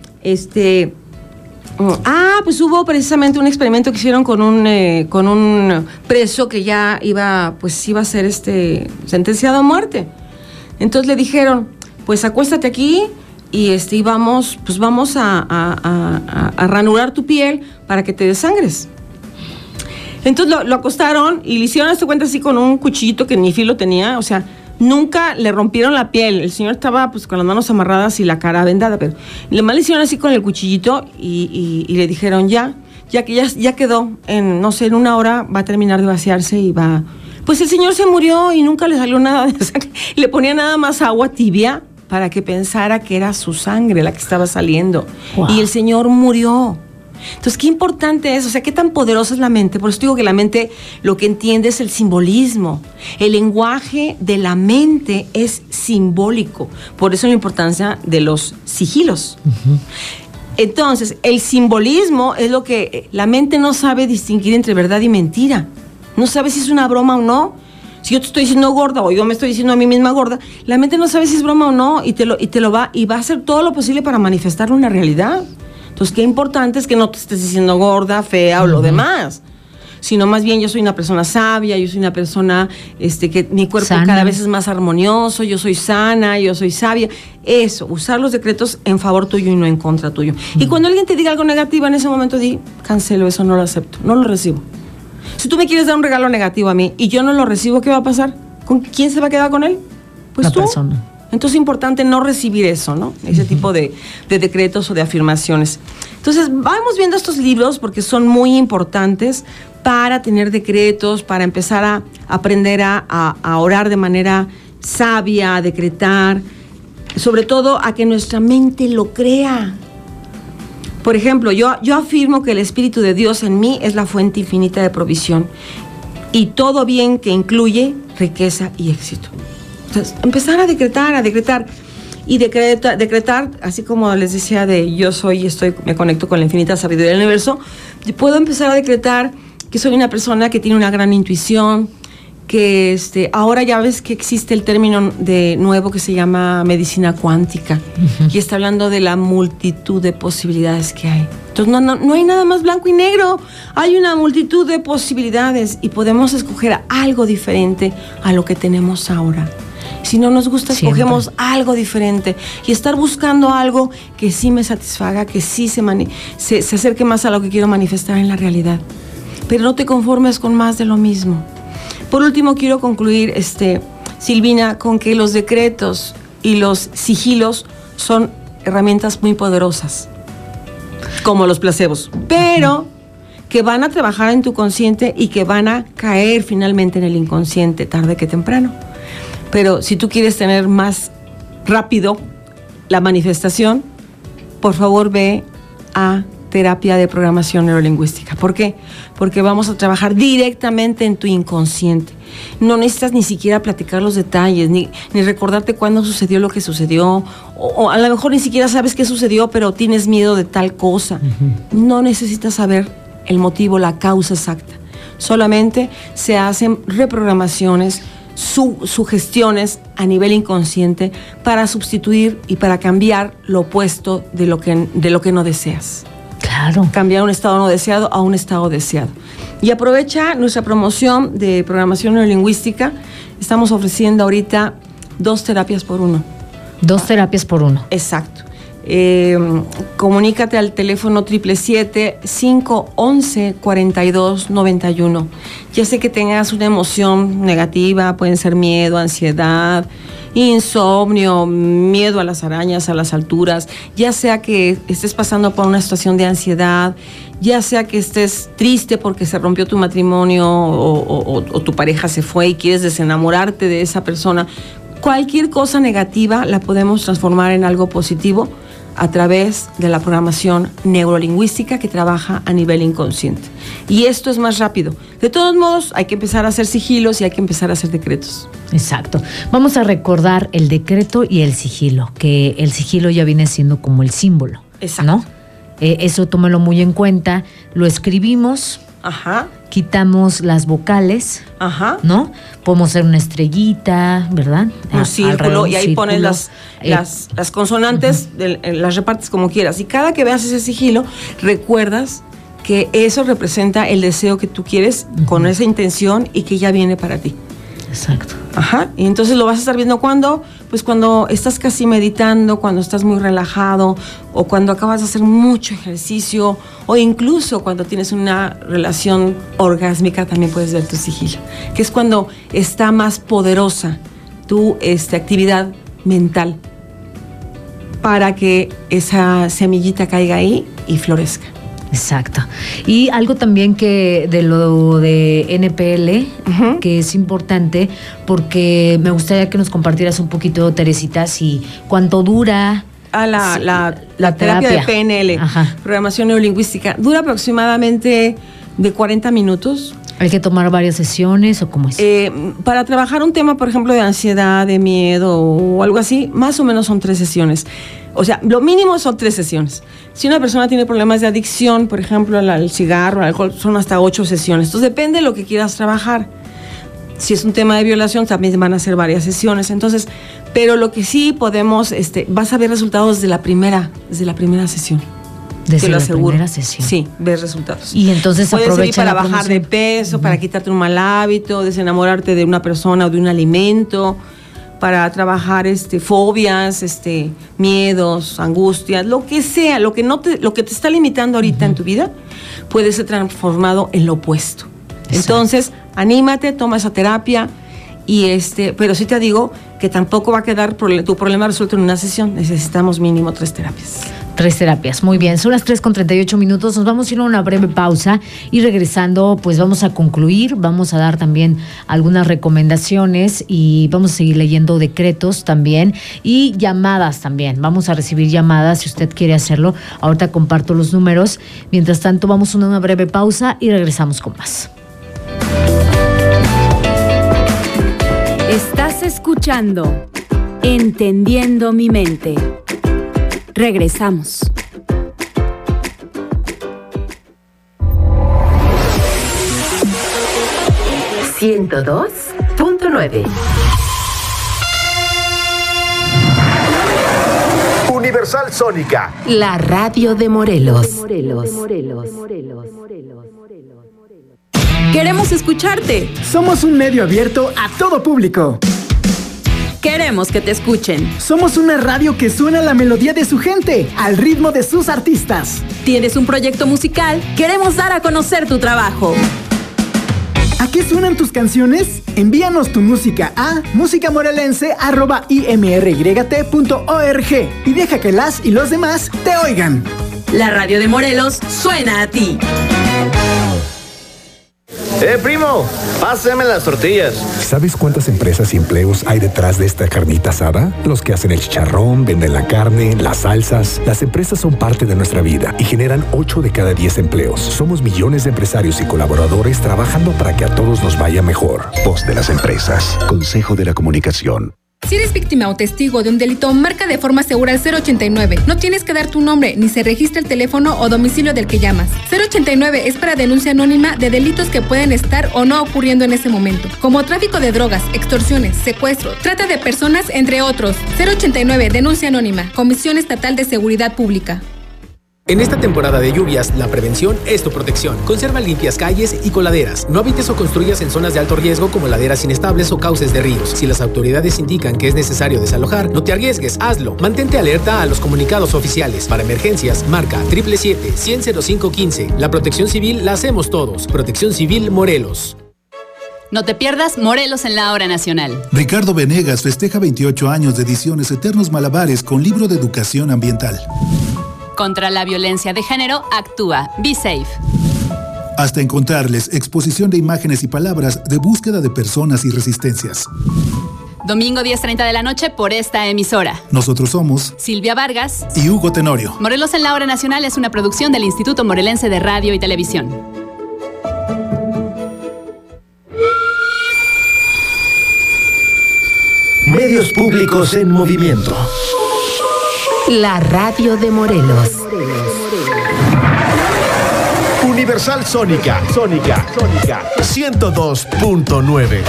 Speaker 9: este, ah, pues hubo precisamente un experimento que hicieron con un, eh, con un preso que ya iba, pues iba a ser este, sentenciado a muerte. Entonces le dijeron, pues acuéstate aquí y este, y vamos, pues vamos a, a, a, a ranurar tu piel para que te desangres. Entonces lo, lo acostaron y le hicieron esta cuenta así con un cuchillito que ni filo tenía, o sea, nunca le rompieron la piel. El señor estaba pues con las manos amarradas y la cara vendada, pero le mal le hicieron así con el cuchillito y, y, y le dijeron ya, ya que ya, ya quedó, en no sé, en una hora va a terminar de vaciarse y va. Pues el señor se murió y nunca le salió nada, o sea, le ponía nada más agua tibia para que pensara que era su sangre la que estaba saliendo. Wow. Y el señor murió. Entonces, qué importante es, o sea, qué tan poderosa es la mente. Por eso digo que la mente lo que entiende es el simbolismo. El lenguaje de la mente es simbólico. Por eso la importancia de los sigilos. Uh-huh. Entonces, el simbolismo es lo que la mente no sabe distinguir entre verdad y mentira. No sabe si es una broma o no. Si yo te estoy diciendo gorda o yo me estoy diciendo a mí misma gorda, la mente no sabe si es broma o no y te lo, y te lo va, y va a hacer todo lo posible para manifestar una realidad. Entonces, qué importante es que no te estés diciendo gorda, fea o lo demás, sino más bien yo soy una persona sabia, yo soy una persona este, que mi cuerpo sana. Cada vez es más armonioso, yo soy sana, yo soy sabia. Eso, usar los decretos en favor tuyo y no en contra tuyo. Uh-huh. Y cuando alguien te diga algo negativo, en ese momento di, cancelo, eso no lo acepto, no lo recibo. Si tú me quieres dar un regalo negativo a mí y yo no lo recibo, ¿qué va a pasar? ¿Con quién se va a quedar con él? Pues
Speaker 8: la
Speaker 9: tú.
Speaker 8: persona.
Speaker 9: Entonces es importante no recibir eso, ¿no? Ese uh-huh. tipo de, de decretos o de afirmaciones. Entonces vamos viendo estos libros porque son muy importantes para tener decretos, para empezar a aprender a, a, a orar de manera sabia, a decretar, sobre todo a que nuestra mente lo crea. Por ejemplo, yo, yo afirmo que el Espíritu de Dios en mí es la fuente infinita de provisión y todo bien que incluye riqueza y éxito. Entonces, empezar a decretar, a decretar y decreta, decretar, así como les decía de yo soy y estoy, me conecto con la infinita sabiduría del universo, puedo empezar a decretar que soy una persona que tiene una gran intuición, que este, ahora ya ves que existe el término de nuevo que se llama medicina cuántica, uh-huh. y está hablando de la multitud de posibilidades que hay. Entonces no, no, no hay nada más blanco y negro, hay una multitud de posibilidades y podemos escoger algo diferente a lo que tenemos ahora. Si no nos gusta, Siempre. escogemos algo diferente y estar buscando algo que sí me satisfaga, que sí se, mani- se, se acerque más a lo que quiero manifestar en la realidad. Pero no te conformes con más de lo mismo. Por último, quiero concluir, este, Silvina, con que los decretos y los sigilos son herramientas muy poderosas, como los placebos, pero que van a trabajar en tu consciente y que van a caer finalmente en el inconsciente, tarde que temprano. Pero si tú quieres tener más rápido la manifestación, por favor ve a terapia de programación neurolingüística. ¿Por qué? Porque vamos a trabajar directamente en tu inconsciente. No necesitas ni siquiera platicar los detalles, ni, ni recordarte cuándo sucedió lo que sucedió, o, o a lo mejor ni siquiera sabes qué sucedió, pero tienes miedo de tal cosa. Uh-huh. No necesitas saber el motivo, la causa exacta. Solamente se hacen reprogramaciones, su, sugestiones a nivel inconsciente para sustituir y para cambiar lo opuesto de lo que, de lo que no deseas.
Speaker 8: Claro.
Speaker 9: Cambiar un estado no deseado a un estado deseado. Y aprovecha nuestra promoción de programación neurolingüística. Estamos ofreciendo ahorita dos terapias por uno.
Speaker 8: Dos terapias por uno.
Speaker 9: Exacto. Eh, comunícate al teléfono siete siete siete, cinco once, cuarenta y dos noventa y uno. Ya sé que tengas una emoción negativa, pueden ser miedo, ansiedad, insomnio, miedo a las arañas, a las alturas, ya sea que estés pasando por una situación de ansiedad, ya sea que estés triste porque se rompió tu matrimonio o, o, o tu pareja se fue y quieres desenamorarte de esa persona. Cualquier cosa negativa la podemos transformar en algo positivo a través de la programación neurolingüística que trabaja a nivel inconsciente. Y esto es más rápido. De todos modos, hay que empezar a hacer sigilos y hay que empezar a hacer decretos.
Speaker 8: Exacto. Vamos a recordar el decreto y el sigilo, que el sigilo ya viene siendo como el símbolo.
Speaker 9: Exacto.
Speaker 8: ¿No? Eh, eso tómalo muy en cuenta. Lo escribimos.
Speaker 9: Ajá.
Speaker 8: Quitamos las vocales,
Speaker 9: ajá,
Speaker 8: ¿no? Podemos hacer una estrellita, ¿verdad?
Speaker 9: Un círculo, y ahí círculo. pones las, eh, las, las consonantes, uh-huh. de, las repartes como quieras. Y cada que veas ese sigilo, recuerdas que eso representa el deseo que tú quieres, uh-huh. con esa intención y que ya viene para ti.
Speaker 8: Exacto.
Speaker 9: Ajá. Y entonces lo vas a estar viendo cuando, pues cuando estás casi meditando, cuando estás muy relajado, o cuando acabas de hacer mucho ejercicio, o incluso cuando tienes una relación orgásmica, también puedes ver tu sigilo, que es cuando está más poderosa tu este, actividad mental para que esa semillita caiga ahí y florezca.
Speaker 8: Exacto. Y algo también que de lo de N P L, uh-huh. que es importante, porque me gustaría que nos compartieras un poquito, Teresita, si cuánto dura.
Speaker 9: Ah, la, sí, la, la, la terapia, terapia de P N L, ajá. programación neurolingüística, dura aproximadamente de cuarenta minutos.
Speaker 8: ¿Hay que tomar varias sesiones o cómo es?
Speaker 9: Eh, para trabajar un tema, por ejemplo, de ansiedad, de miedo o algo así, más o menos son tres sesiones. O sea, lo mínimo son tres sesiones. Si una persona tiene problemas de adicción, por ejemplo, al, al cigarro, al alcohol, son hasta ocho sesiones. Entonces, depende de lo que quieras trabajar. Si es un tema de violación, también van a ser varias sesiones. Entonces, pero lo que sí podemos, este, vas a ver resultados desde la primera, desde la primera sesión.
Speaker 8: Desde
Speaker 9: Te lo
Speaker 8: la
Speaker 9: aseguro.
Speaker 8: primera sesión.
Speaker 9: Sí, ves resultados.
Speaker 8: Y entonces
Speaker 9: puede servir para bajar
Speaker 8: promoción.
Speaker 9: de peso, uh-huh. para quitarte un mal hábito, desenamorarte de una persona o de un alimento, para trabajar este, fobias, este, miedos, angustias, lo que sea, lo que, no te, lo que te está limitando ahorita uh-huh. en tu vida, puede ser transformado en lo opuesto. Exacto. Entonces, anímate, toma esa terapia, y este, pero sí te digo que tampoco va a quedar tu problema resuelto en una sesión. Necesitamos mínimo tres terapias.
Speaker 8: Tres terapias, muy bien. Son las tres con treinta y ocho minutos. Nos vamos a ir a una breve pausa y regresando, pues vamos a concluir. Vamos a dar también algunas recomendaciones y vamos a seguir leyendo decretos también y llamadas también. Vamos a recibir llamadas si usted quiere hacerlo. Ahorita comparto los números. Mientras tanto, vamos a una breve pausa y regresamos con más.
Speaker 4: Estás escuchando Entendiendo mi mente. Regresamos.
Speaker 5: ciento dos punto nueve.
Speaker 7: Universal Sónica.
Speaker 5: La radio de Morelos.
Speaker 4: Queremos escucharte.
Speaker 2: Somos un medio abierto a todo público.
Speaker 4: Queremos que te escuchen.
Speaker 2: Somos una radio que suena a la melodía de su gente, al ritmo de sus artistas.
Speaker 4: ¿Tienes un proyecto musical? Queremos dar a conocer tu trabajo.
Speaker 2: ¿A qué suenan tus canciones? Envíanos tu música a musicamorelense arroba imryt punto org y deja que las y los demás te oigan.
Speaker 4: La radio de Morelos suena a ti.
Speaker 12: ¡Eh, primo! Pásame las tortillas.
Speaker 13: ¿Sabes cuántas empresas y empleos hay detrás de esta carnita asada? Los que hacen el chicharrón, venden la carne, las salsas. Las empresas son parte de nuestra vida y generan ocho de cada diez empleos. Somos millones de empresarios y colaboradores trabajando para que a todos nos vaya mejor.
Speaker 3: Voz de las empresas. Consejo de la Comunicación.
Speaker 14: Si eres víctima o testigo de un delito, marca de forma segura al cero ochenta y nueve. No tienes que dar tu nombre, ni se registra el teléfono o domicilio del que llamas. cero ochenta y nueve es para denuncia anónima de delitos que pueden estar o no ocurriendo en ese momento, como tráfico de drogas, extorsiones, secuestro, trata de personas, entre otros. cero ochenta y nueve, denuncia anónima, Comisión Estatal de Seguridad Pública.
Speaker 10: En esta temporada de lluvias, la prevención es tu protección. Conserva limpias calles y coladeras. No habites o construyas en zonas de alto riesgo como laderas inestables o cauces de ríos. Si las autoridades indican que es necesario desalojar, no te arriesgues, hazlo. Mantente alerta a los comunicados oficiales. Para emergencias, marca siete siete siete, cien, cero cinco quince. La protección civil la hacemos todos. Protección Civil Morelos.
Speaker 4: No te pierdas Morelos en la Hora Nacional.
Speaker 6: Ricardo Venegas festeja veintiocho años de Ediciones Eternos Malabares con libro de educación ambiental.
Speaker 4: Contra la violencia de género, actúa. Be safe.
Speaker 6: Hasta encontrarles, exposición de imágenes y palabras de búsqueda de personas y resistencias.
Speaker 4: Domingo diez treinta de la noche por esta emisora.
Speaker 6: Nosotros somos
Speaker 4: Silvia Vargas
Speaker 6: y Hugo Tenorio.
Speaker 4: Morelos en la Hora Nacional es una producción del Instituto Morelense de Radio y Televisión.
Speaker 7: Medios públicos en movimiento.
Speaker 5: La radio de Morelos.
Speaker 7: Universal Sónica. Sónica. Sónica. ciento dos punto nueve.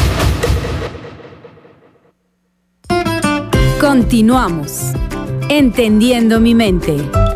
Speaker 4: Continuamos. Entendiendo mi mente.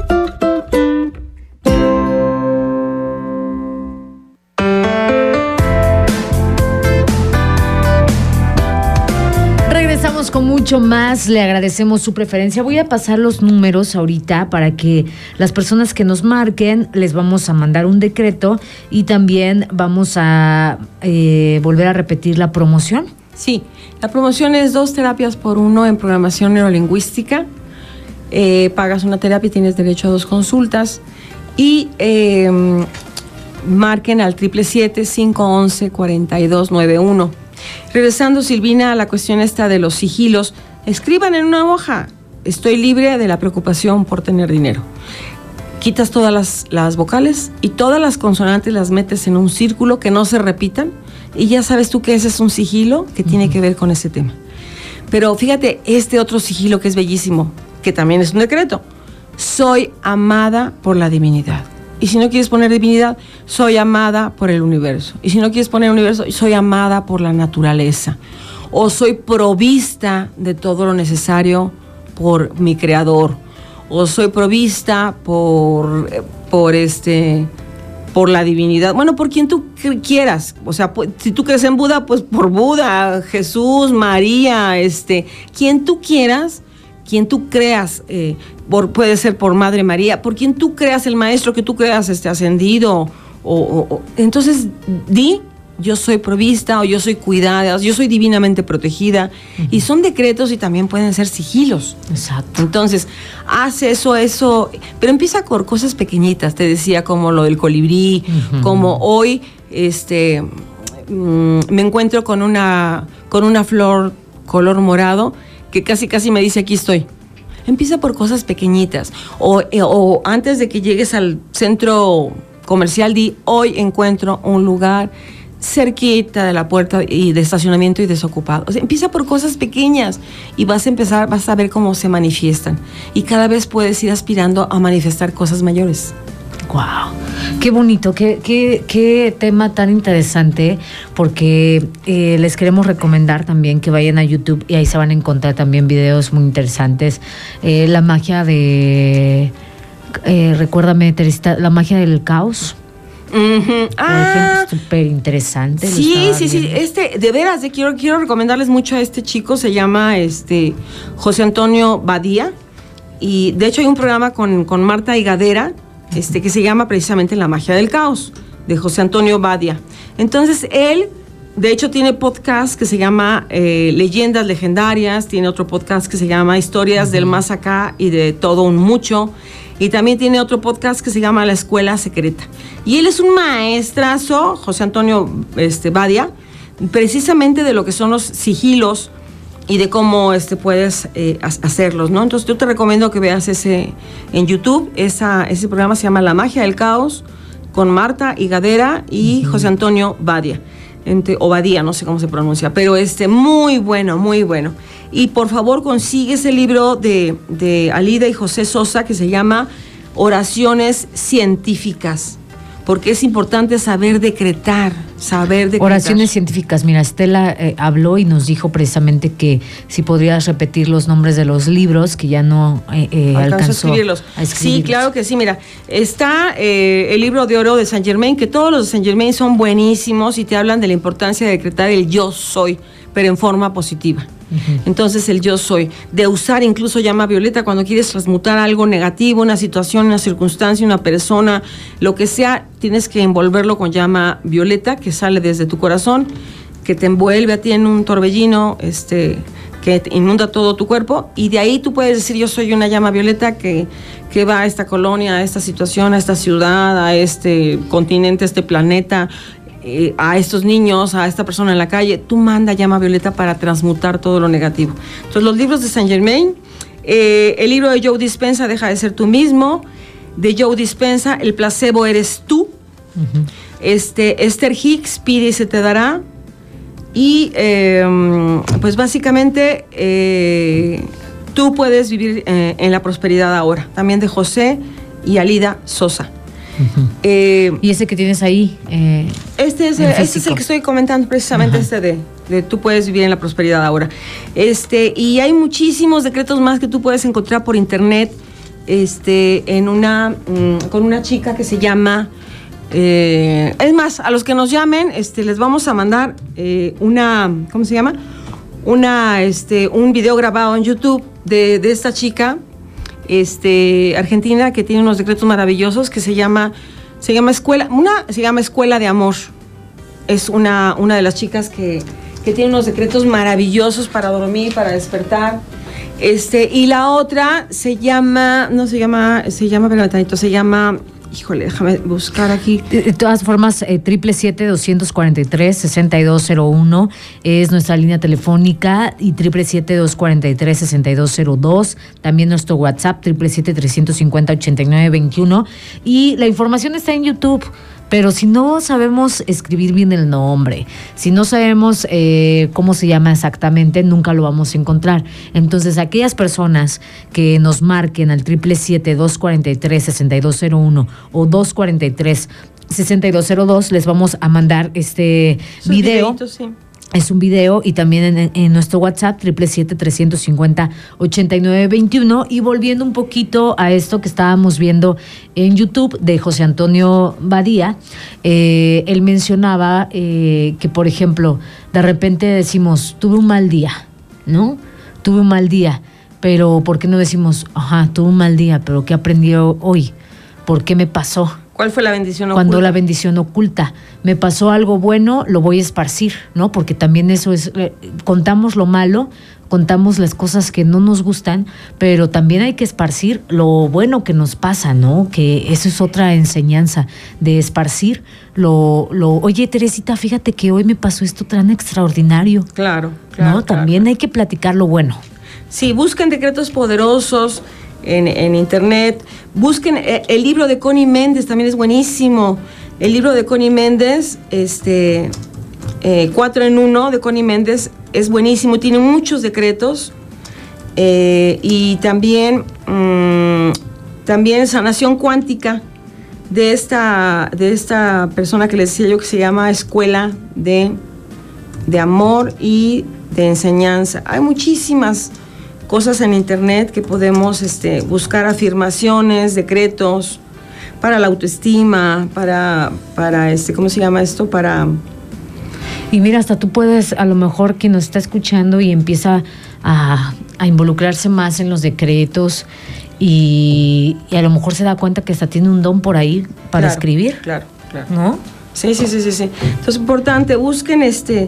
Speaker 8: Con mucho más, le agradecemos su preferencia. Voy a pasar los números ahorita para que las personas que nos marquen les vamos a mandar un decreto y también vamos a eh, volver a repetir la promoción.
Speaker 9: Sí, la promoción es dos terapias por uno en programación neurolingüística. Eh, pagas una terapia y tienes derecho a dos consultas y eh, marquen al siete siete siete, cinco once, cuarenta y dos noventa y uno. Regresando, Silvina, a la cuestión esta de los sigilos, escriban en una hoja: estoy libre de la preocupación por tener dinero. Quitas todas las, las vocales y todas las consonantes las metes en un círculo que no se repitan y ya sabes tú que ese es un sigilo que tiene que ver con ese tema. Pero fíjate, este otro sigilo que es bellísimo, que también es un decreto: soy amada por la divinidad. Y si no quieres poner divinidad, soy amada por el universo. Y si no quieres poner universo, soy amada por la naturaleza. O soy provista de todo lo necesario por mi creador. O soy provista por, por, este, por la divinidad. Bueno, por quien tú quieras. O sea, si tú crees en Buda, pues por Buda, Jesús, María, este, quien tú quieras, quien tú creas, eh, por, puede ser por Madre María, por quien tú creas, el maestro que tú creas este, ascendido, o, o, o, entonces di yo soy provista, o yo soy cuidada, o yo soy divinamente protegida. Uh-huh. Y son decretos y también pueden ser sigilos.
Speaker 8: Exacto.
Speaker 9: Entonces, haz eso, eso, pero empieza por cosas pequeñitas, te decía, como lo del colibrí, uh-huh. como hoy, este, mmm, me encuentro con una, con una flor color morado, que casi, casi me dice, aquí estoy. Empieza por cosas pequeñitas. O, eh, o antes de que llegues al centro comercial, di, hoy encuentro un lugar cerquita de la puerta y de estacionamiento y desocupado. O sea, empieza por cosas pequeñas y vas a empezar, vas a ver cómo se manifiestan. Y cada vez puedes ir aspirando a manifestar cosas mayores.
Speaker 8: Wow, qué bonito, qué, qué, qué tema tan interesante, porque eh, les queremos recomendar también que vayan a YouTube y ahí se van a encontrar también videos muy interesantes. Eh, la magia de, eh, recuérdame, Teresita, la magia del caos.
Speaker 9: Uh-huh. Ah,
Speaker 8: súper interesante.
Speaker 9: Sí, sí, sí. Este, de veras, de, quiero, quiero recomendarles mucho a este chico. Se llama este José Antonio Badía. Y de hecho hay un programa con, con Marta Higadera, este, que se llama precisamente La magia del caos, de José Antonio Badía. Entonces él, de hecho, tiene podcast que se llama eh, Leyendas Legendarias. Tiene otro podcast que se llama Historias uh-huh. del Más Acá y de Todo un Mucho. Y también tiene otro podcast que se llama La Escuela Secreta. Y él es un maestrazo, José Antonio este, Badía, precisamente de lo que son los sigilos y de cómo este, puedes eh, hacerlos, ¿no? Entonces yo te recomiendo que veas ese en YouTube. Esa, ese programa se llama La Magia del Caos, con Marta Higadera y uh-huh. José Antonio Badía. Entre, o Badía, no sé cómo se pronuncia, pero este, muy bueno, muy bueno. Y por favor consigue ese libro de, de Alida y José Sosa que se llama Oraciones Científicas, porque es importante saber decretar, saber decretar.
Speaker 8: Oraciones científicas. Mira, Estela eh, habló y nos dijo precisamente que si podrías repetir los nombres de los libros, que ya no eh, eh, alcanzó a escribirlos. a escribirlos.
Speaker 9: Sí, claro que sí. Mira, está eh, el libro de oro de Saint Germain, que todos los de Saint Germain son buenísimos y te hablan de la importancia de decretar el yo soy, pero en forma positiva. Uh-huh. Entonces el yo soy, de usar incluso llama violeta cuando quieres transmutar algo negativo, una situación, una circunstancia, una persona, lo que sea, tienes que envolverlo con llama violeta que sale desde tu corazón, que te envuelve a ti en un torbellino este, que inunda todo tu cuerpo, y de ahí tú puedes decir yo soy una llama violeta que, que va a esta colonia, a esta situación, a esta ciudad, a este continente, a este planeta, Eh, a estos niños, a esta persona en la calle. Tú manda llama violeta para transmutar todo lo negativo. Entonces los libros de Saint Germain, eh, el libro de Joe Dispenza, Deja de ser tú mismo, de Joe Dispenza, El placebo eres tú, uh-huh. este, Esther Hicks, Pide y se te dará, y eh, pues básicamente eh, tú puedes vivir eh, en la prosperidad ahora, también de José y Alida Sosa.
Speaker 8: Uh-huh. Eh, y ese que tienes ahí eh,
Speaker 9: este, es, este es el que estoy comentando precisamente. Uh-huh. Este de, de tú puedes vivir en la prosperidad ahora, este y hay muchísimos decretos más que tú puedes encontrar por internet, este en una mmm, con una chica que se llama eh, es más, a los que nos llamen este les vamos a mandar eh, una ¿cómo se llama? una este un video grabado en YouTube de, de esta chica Este, argentina, que tiene unos decretos maravillosos, que se llama se llama escuela una se llama Escuela de Amor. Es una una de las chicas que, que tiene unos decretos maravillosos para dormir, para despertar. Este y la otra se llama no se llama se llama pero tantito, se llama híjole, déjame buscar aquí.
Speaker 8: De todas formas, eh, siete siete siete, dos cuatro tres, seis dos cero uno es nuestra línea telefónica, y siete siete siete, dos cuatro tres, seis dos cero dos, también nuestro WhatsApp, siete siete siete, tres cinco cero, ocho nueve dos uno, y la información está en YouTube. Pero si no sabemos escribir bien el nombre, si no sabemos eh, cómo se llama exactamente, nunca lo vamos a encontrar. Entonces, aquellas personas que nos marquen al siete siete siete, dos cuatro tres, seis dos cero uno o dos cuatro tres, seis dos cero dos, les vamos a mandar este Sus video.
Speaker 9: Videitos, sí.
Speaker 8: Es un video, y también en, en nuestro WhatsApp, siete siete siete, tres cinco cero, ocho nueve dos uno. Y volviendo un poquito a esto que estábamos viendo en YouTube de José Antonio Badía, eh, él mencionaba eh, que, por ejemplo, de repente decimos, tuve un mal día, ¿no? Tuve un mal día, pero ¿por qué no decimos, ajá, tuve un mal día, pero qué aprendí hoy? ¿Por qué me pasó?
Speaker 9: ¿Cuál fue la bendición oculta?
Speaker 8: Cuando la bendición oculta. Me pasó algo bueno, lo voy a esparcir, ¿no? Porque también eso es, eh, contamos lo malo, contamos las cosas que no nos gustan, pero también hay que esparcir lo bueno que nos pasa, ¿no? Que eso es otra enseñanza, de esparcir lo, lo oye, Teresita, fíjate que hoy me pasó esto tan extraordinario.
Speaker 9: Claro, claro.
Speaker 8: ¿No? También
Speaker 9: claro.
Speaker 8: hay que platicar lo bueno.
Speaker 9: Sí, busquen decretos poderosos en, en internet, busquen eh, el libro de Connie Méndez, también es buenísimo. El libro de Connie Méndez, este, eh, cuatro en uno de Connie Méndez, es buenísimo, tiene muchos decretos, eh, y también, mmm, también sanación cuántica de esta, de esta persona que les decía yo, que se llama Escuela de, de Amor y de Enseñanza. Hay muchísimas cosas en internet que podemos este, buscar, afirmaciones, decretos para la autoestima, para, para este, ¿cómo se llama esto? Para...
Speaker 8: Y mira, hasta tú puedes, a lo mejor quien nos está escuchando y empieza a, a involucrarse más en los decretos y, y a lo mejor se da cuenta que hasta tiene un don por ahí para
Speaker 9: claro,
Speaker 8: escribir.
Speaker 9: Claro, claro.
Speaker 8: ¿No?
Speaker 9: Sí, sí, sí, sí, sí. Entonces, importante, busquen este...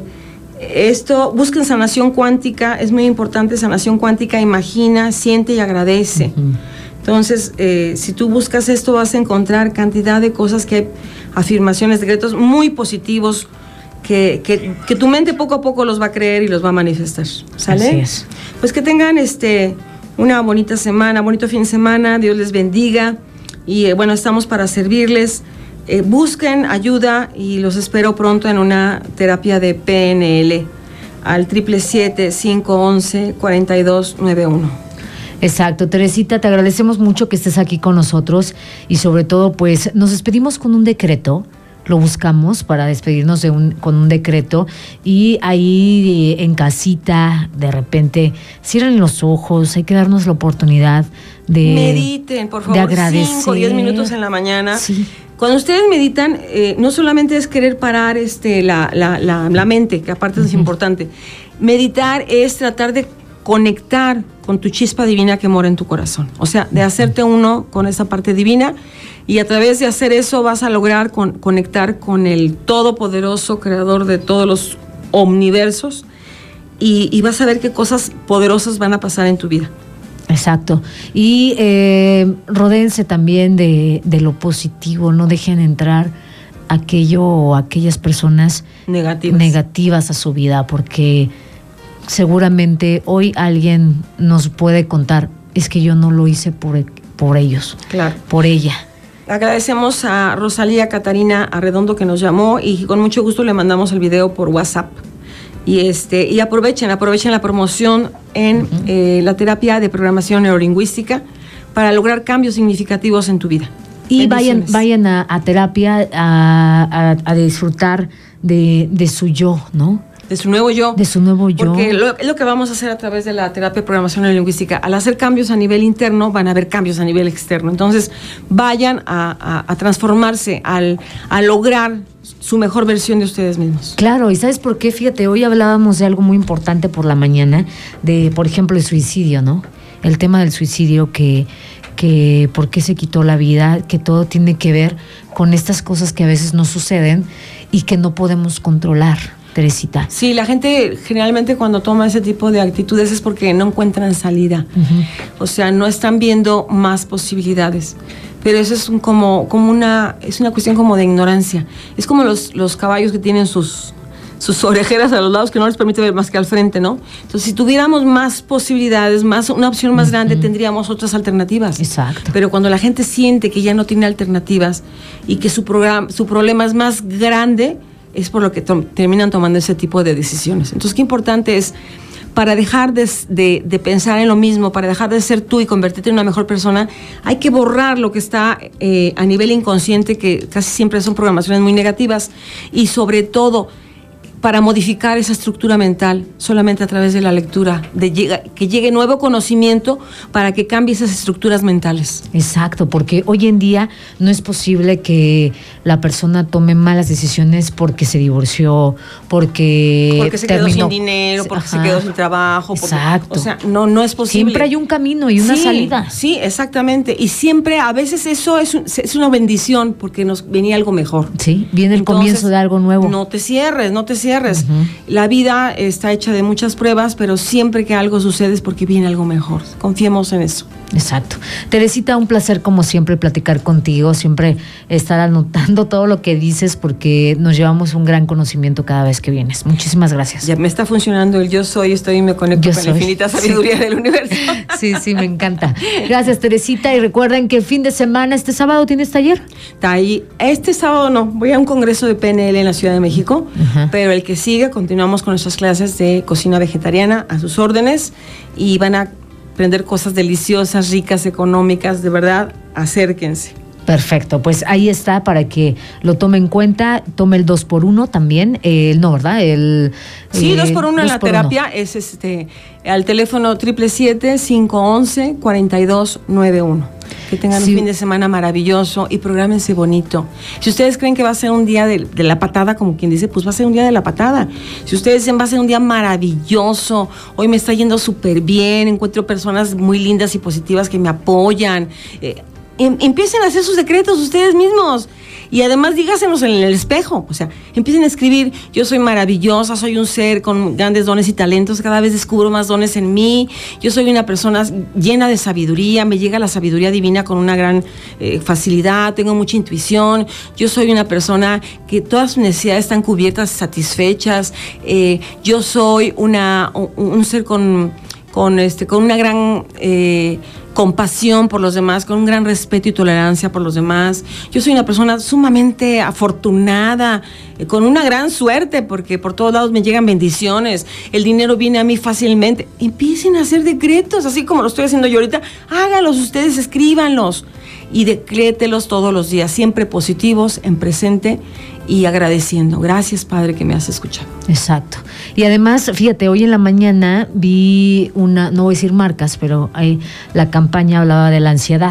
Speaker 9: Esto, busquen sanación cuántica, es muy importante. Sanación cuántica, imagina, siente y agradece. Uh-huh. Entonces, eh, si tú buscas esto, vas a encontrar cantidad de cosas, que hay afirmaciones, decretos muy positivos, que, que, que tu mente poco a poco los va a creer y los va a manifestar. ¿Sale?
Speaker 8: Así es.
Speaker 9: Pues que tengan este, una bonita semana, bonito fin de semana, Dios les bendiga, y eh, bueno, estamos para servirles. Eh, busquen ayuda y los espero pronto en una terapia de P N L al siete siete siete, cinco once, cuarenta y dos noventa y uno.
Speaker 8: Exacto, Teresita, te agradecemos mucho que estés aquí con nosotros y sobre todo pues nos despedimos con un decreto, lo buscamos para despedirnos de un, con un decreto y ahí en casita de repente cierren los ojos, hay que darnos la oportunidad de
Speaker 9: mediten, por favor,
Speaker 8: de agradecer.
Speaker 9: cinco o diez minutos en la mañana.
Speaker 8: Sí.
Speaker 9: Cuando ustedes meditan, eh, no solamente es querer parar este, la, la, la, la mente, que aparte uh-huh. es importante. Meditar es tratar de conectar con tu chispa divina que mora en tu corazón. O sea, de hacerte uno con esa parte divina, y a través de hacer eso vas a lograr con, conectar con el todopoderoso creador de todos los omniversos, y, y vas a ver qué cosas poderosas van a pasar en tu vida.
Speaker 8: Exacto. Y eh, rodéense también de, de lo positivo, no dejen entrar aquello o aquellas personas
Speaker 9: negativas.
Speaker 8: negativas a su vida, porque seguramente hoy alguien nos puede contar, es que yo no lo hice por, por ellos,
Speaker 9: claro.
Speaker 8: por ella.
Speaker 9: Agradecemos a Rosalía Catarina Arredondo que nos llamó y con mucho gusto le mandamos el video por WhatsApp. Y este y aprovechen, aprovechen la promoción en uh-huh. eh, la terapia de programación neurolingüística para lograr cambios significativos en tu vida.
Speaker 8: Y vayan, vayan a, a terapia a, a, a disfrutar de, de su yo, ¿no?
Speaker 9: De su nuevo yo.
Speaker 8: De su nuevo yo.
Speaker 9: Porque lo, es lo que vamos a hacer a través de la terapia de programación neurolingüística. Al hacer cambios a nivel interno, van a haber cambios a nivel externo. Entonces, vayan a, a, a transformarse, al, a lograr su mejor versión de ustedes mismos.
Speaker 8: Claro, ¿y sabes por qué? Fíjate, hoy hablábamos de algo muy importante por la mañana, de, por ejemplo, el suicidio, ¿no? El tema del suicidio, que, que por qué se quitó la vida, que todo tiene que ver con estas cosas que a veces nos suceden y que no podemos controlar, Teresita.
Speaker 9: Sí, la gente generalmente cuando toma ese tipo de actitudes es porque no encuentran salida. Uh-huh. O sea, no están viendo más posibilidades. Pero eso es un, como, como una, es una cuestión como de ignorancia. Es como los, los caballos que tienen sus, sus orejeras a los lados que no les permite ver más que al frente, ¿no? Entonces, si tuviéramos más posibilidades, más, una opción más uh-huh. grande, tendríamos otras alternativas.
Speaker 8: Exacto.
Speaker 9: Pero cuando la gente siente que ya no tiene alternativas y que su, programa, su problema es más grande, es por lo que to- terminan tomando ese tipo de decisiones. Entonces, qué importante es, para dejar de, de, de pensar en lo mismo, para dejar de ser tú y convertirte en una mejor persona, hay que borrar lo que está eh, a nivel inconsciente, que casi siempre son programaciones muy negativas, y sobre todo, para modificar esa estructura mental solamente a través de la lectura, de llega, que llegue nuevo conocimiento para que cambie esas estructuras mentales.
Speaker 8: Exacto, porque hoy en día no es posible que la persona tome malas decisiones porque se divorció, porque,
Speaker 9: porque se
Speaker 8: terminó,
Speaker 9: quedó sin dinero, porque Ajá. se quedó sin trabajo. Porque,
Speaker 8: Exacto.
Speaker 9: O sea, no, no es posible.
Speaker 8: Siempre hay un camino y una
Speaker 9: sí,
Speaker 8: salida.
Speaker 9: Sí, exactamente. Y siempre, a veces eso es, un, es una bendición porque nos venía algo mejor.
Speaker 8: Sí, viene el Entonces, comienzo de algo nuevo.
Speaker 9: No te cierres, no te cierres. Uh-huh. La vida está hecha de muchas pruebas, pero siempre que algo sucede es porque viene algo mejor. Confiemos en eso.
Speaker 8: Exacto. Teresita, un placer como siempre platicar contigo, siempre estar anotando todo lo que dices porque nos llevamos un gran conocimiento cada vez que vienes. Muchísimas gracias.
Speaker 9: Ya me está funcionando el yo soy, estoy y me conecto yo con soy. La infinita sabiduría sí. del universo.
Speaker 8: Sí, sí, me encanta. Gracias, Teresita, y recuerden que el fin de semana, este sábado, ¿tienes taller?
Speaker 9: Ahí, este sábado no, voy a un congreso de P N L en la Ciudad de México, uh-huh. pero el que sigue, continuamos con nuestras clases de cocina vegetariana a sus órdenes y van a aprender cosas deliciosas, ricas, económicas, de verdad, acérquense.
Speaker 8: Perfecto, pues ahí está para que lo tome en cuenta, tome el dos por uno también, eh, no, ¿verdad? El,
Speaker 9: sí,
Speaker 8: eh,
Speaker 9: dos por uno en la terapia uno. Es este al teléfono siete siete siete, cinco uno uno, cuatro dos nueve uno. Que tengan sí. un fin de semana maravilloso y prográmense bonito. Si ustedes creen que va a ser un día de, de la patada, como quien dice, pues va a ser un día de la patada. Si ustedes dicen va a ser un día maravilloso, hoy me está yendo súper bien, encuentro personas muy lindas y positivas que me apoyan, eh, em, empiecen a hacer sus decretos ustedes mismos. Y además dígaselos en el espejo, o sea, empiecen a escribir, yo soy maravillosa, soy un ser con grandes dones y talentos, cada vez descubro más dones en mí, yo soy una persona llena de sabiduría, me llega la sabiduría divina con una gran eh, facilidad, tengo mucha intuición, yo soy una persona que todas sus necesidades están cubiertas, satisfechas, eh, yo soy una, un, un ser con, con, este, con una gran... Eh, compasión por los demás, con un gran respeto y tolerancia por los demás. Yo soy una persona sumamente afortunada, eh, con una gran suerte, porque por todos lados me llegan bendiciones, el dinero viene a mí fácilmente. Empiecen a hacer decretos, así como lo estoy haciendo yo ahorita, háganlos ustedes, escríbanlos y decrételos todos los días, siempre positivos, en presente y agradeciendo. Gracias, Padre, que me has escuchado.
Speaker 8: Exacto. Y además, fíjate, hoy en la mañana vi una, no voy a decir marcas, pero ahí la campaña hablaba de la ansiedad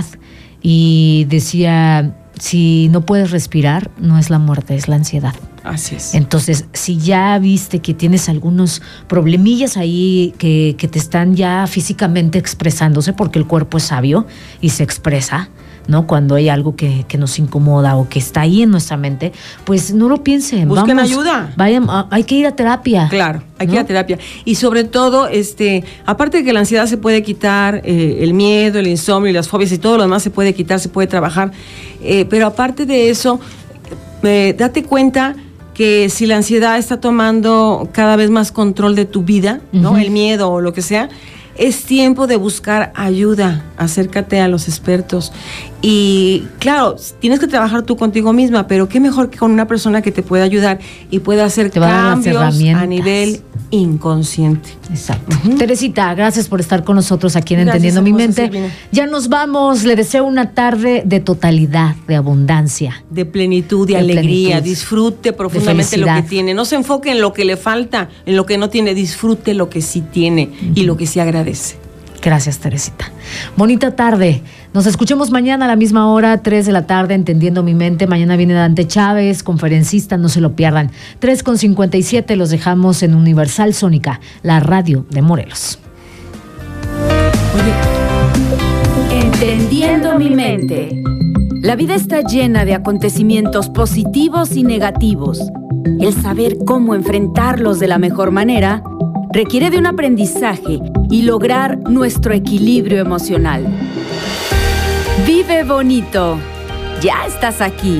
Speaker 8: y decía, si no puedes respirar, no es la muerte, es la ansiedad.
Speaker 9: Así es.
Speaker 8: Entonces, si ya viste que tienes algunos problemillas ahí que, que te están ya físicamente expresándose, porque el cuerpo es sabio y se expresa, ¿no? Cuando hay algo que, que nos incomoda o que está ahí en nuestra mente, pues no lo piensen.
Speaker 9: Busquen
Speaker 8: vamos,
Speaker 9: ayuda.
Speaker 8: Vayan, hay que ir a terapia.
Speaker 9: Claro, hay
Speaker 8: ¿no?
Speaker 9: que ir a terapia. Y sobre todo, este, aparte de que la ansiedad se puede quitar, eh, el miedo, el insomnio y las fobias y todo lo demás se puede quitar, se puede trabajar. Eh, pero aparte de eso, eh, date cuenta que si la ansiedad está tomando cada vez más control de tu vida, ¿no? Uh-huh. El miedo o lo que sea, es tiempo de buscar ayuda, acércate a los expertos. Y claro, tienes que trabajar tú contigo misma, pero qué mejor que con una persona que te pueda ayudar y pueda hacer cambios a nivel inconsciente.
Speaker 8: Exacto. Uh-huh. Teresita, gracias por estar con nosotros aquí en gracias, Entendiendo mi Mente. Silvina. Ya nos vamos, le deseo una tarde de totalidad, de abundancia.
Speaker 9: De plenitud, de, de alegría, plenitud, disfrute profundamente lo que tiene. No se enfoque en lo que le falta, en lo que no tiene, disfrute lo que sí tiene uh-huh. y lo que sí agradece.
Speaker 8: Gracias, Teresita. Bonita tarde. Nos escuchemos mañana a la misma hora, tres de la tarde, Entendiendo mi Mente. Mañana viene Dante Chávez, conferencista, no se lo pierdan. tres con cincuenta y siete, los dejamos en Universal Sónica, la radio de Morelos.
Speaker 4: Oye. Entendiendo mi Mente. La vida está llena de acontecimientos positivos y negativos. El saber cómo enfrentarlos de la mejor manera requiere de un aprendizaje y lograr nuestro equilibrio emocional. Vive bonito. Ya estás aquí.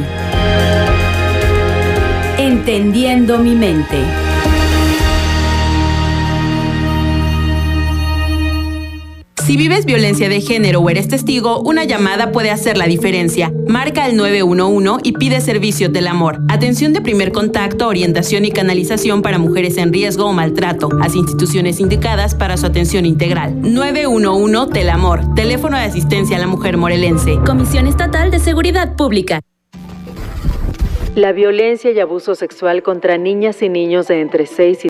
Speaker 4: Entendiendo mi Mente. Si vives violencia de género o eres testigo, una llamada puede hacer la diferencia. Marca el nueve uno uno y pide servicios del amor. Atención de primer contacto, orientación y canalización para mujeres en riesgo o maltrato. Las instituciones indicadas para su atención integral. nueve uno uno Telamor. Teléfono de asistencia a la mujer morelense. Comisión Estatal de Seguridad Pública.
Speaker 15: La violencia y abuso sexual contra niñas y niños de entre seis y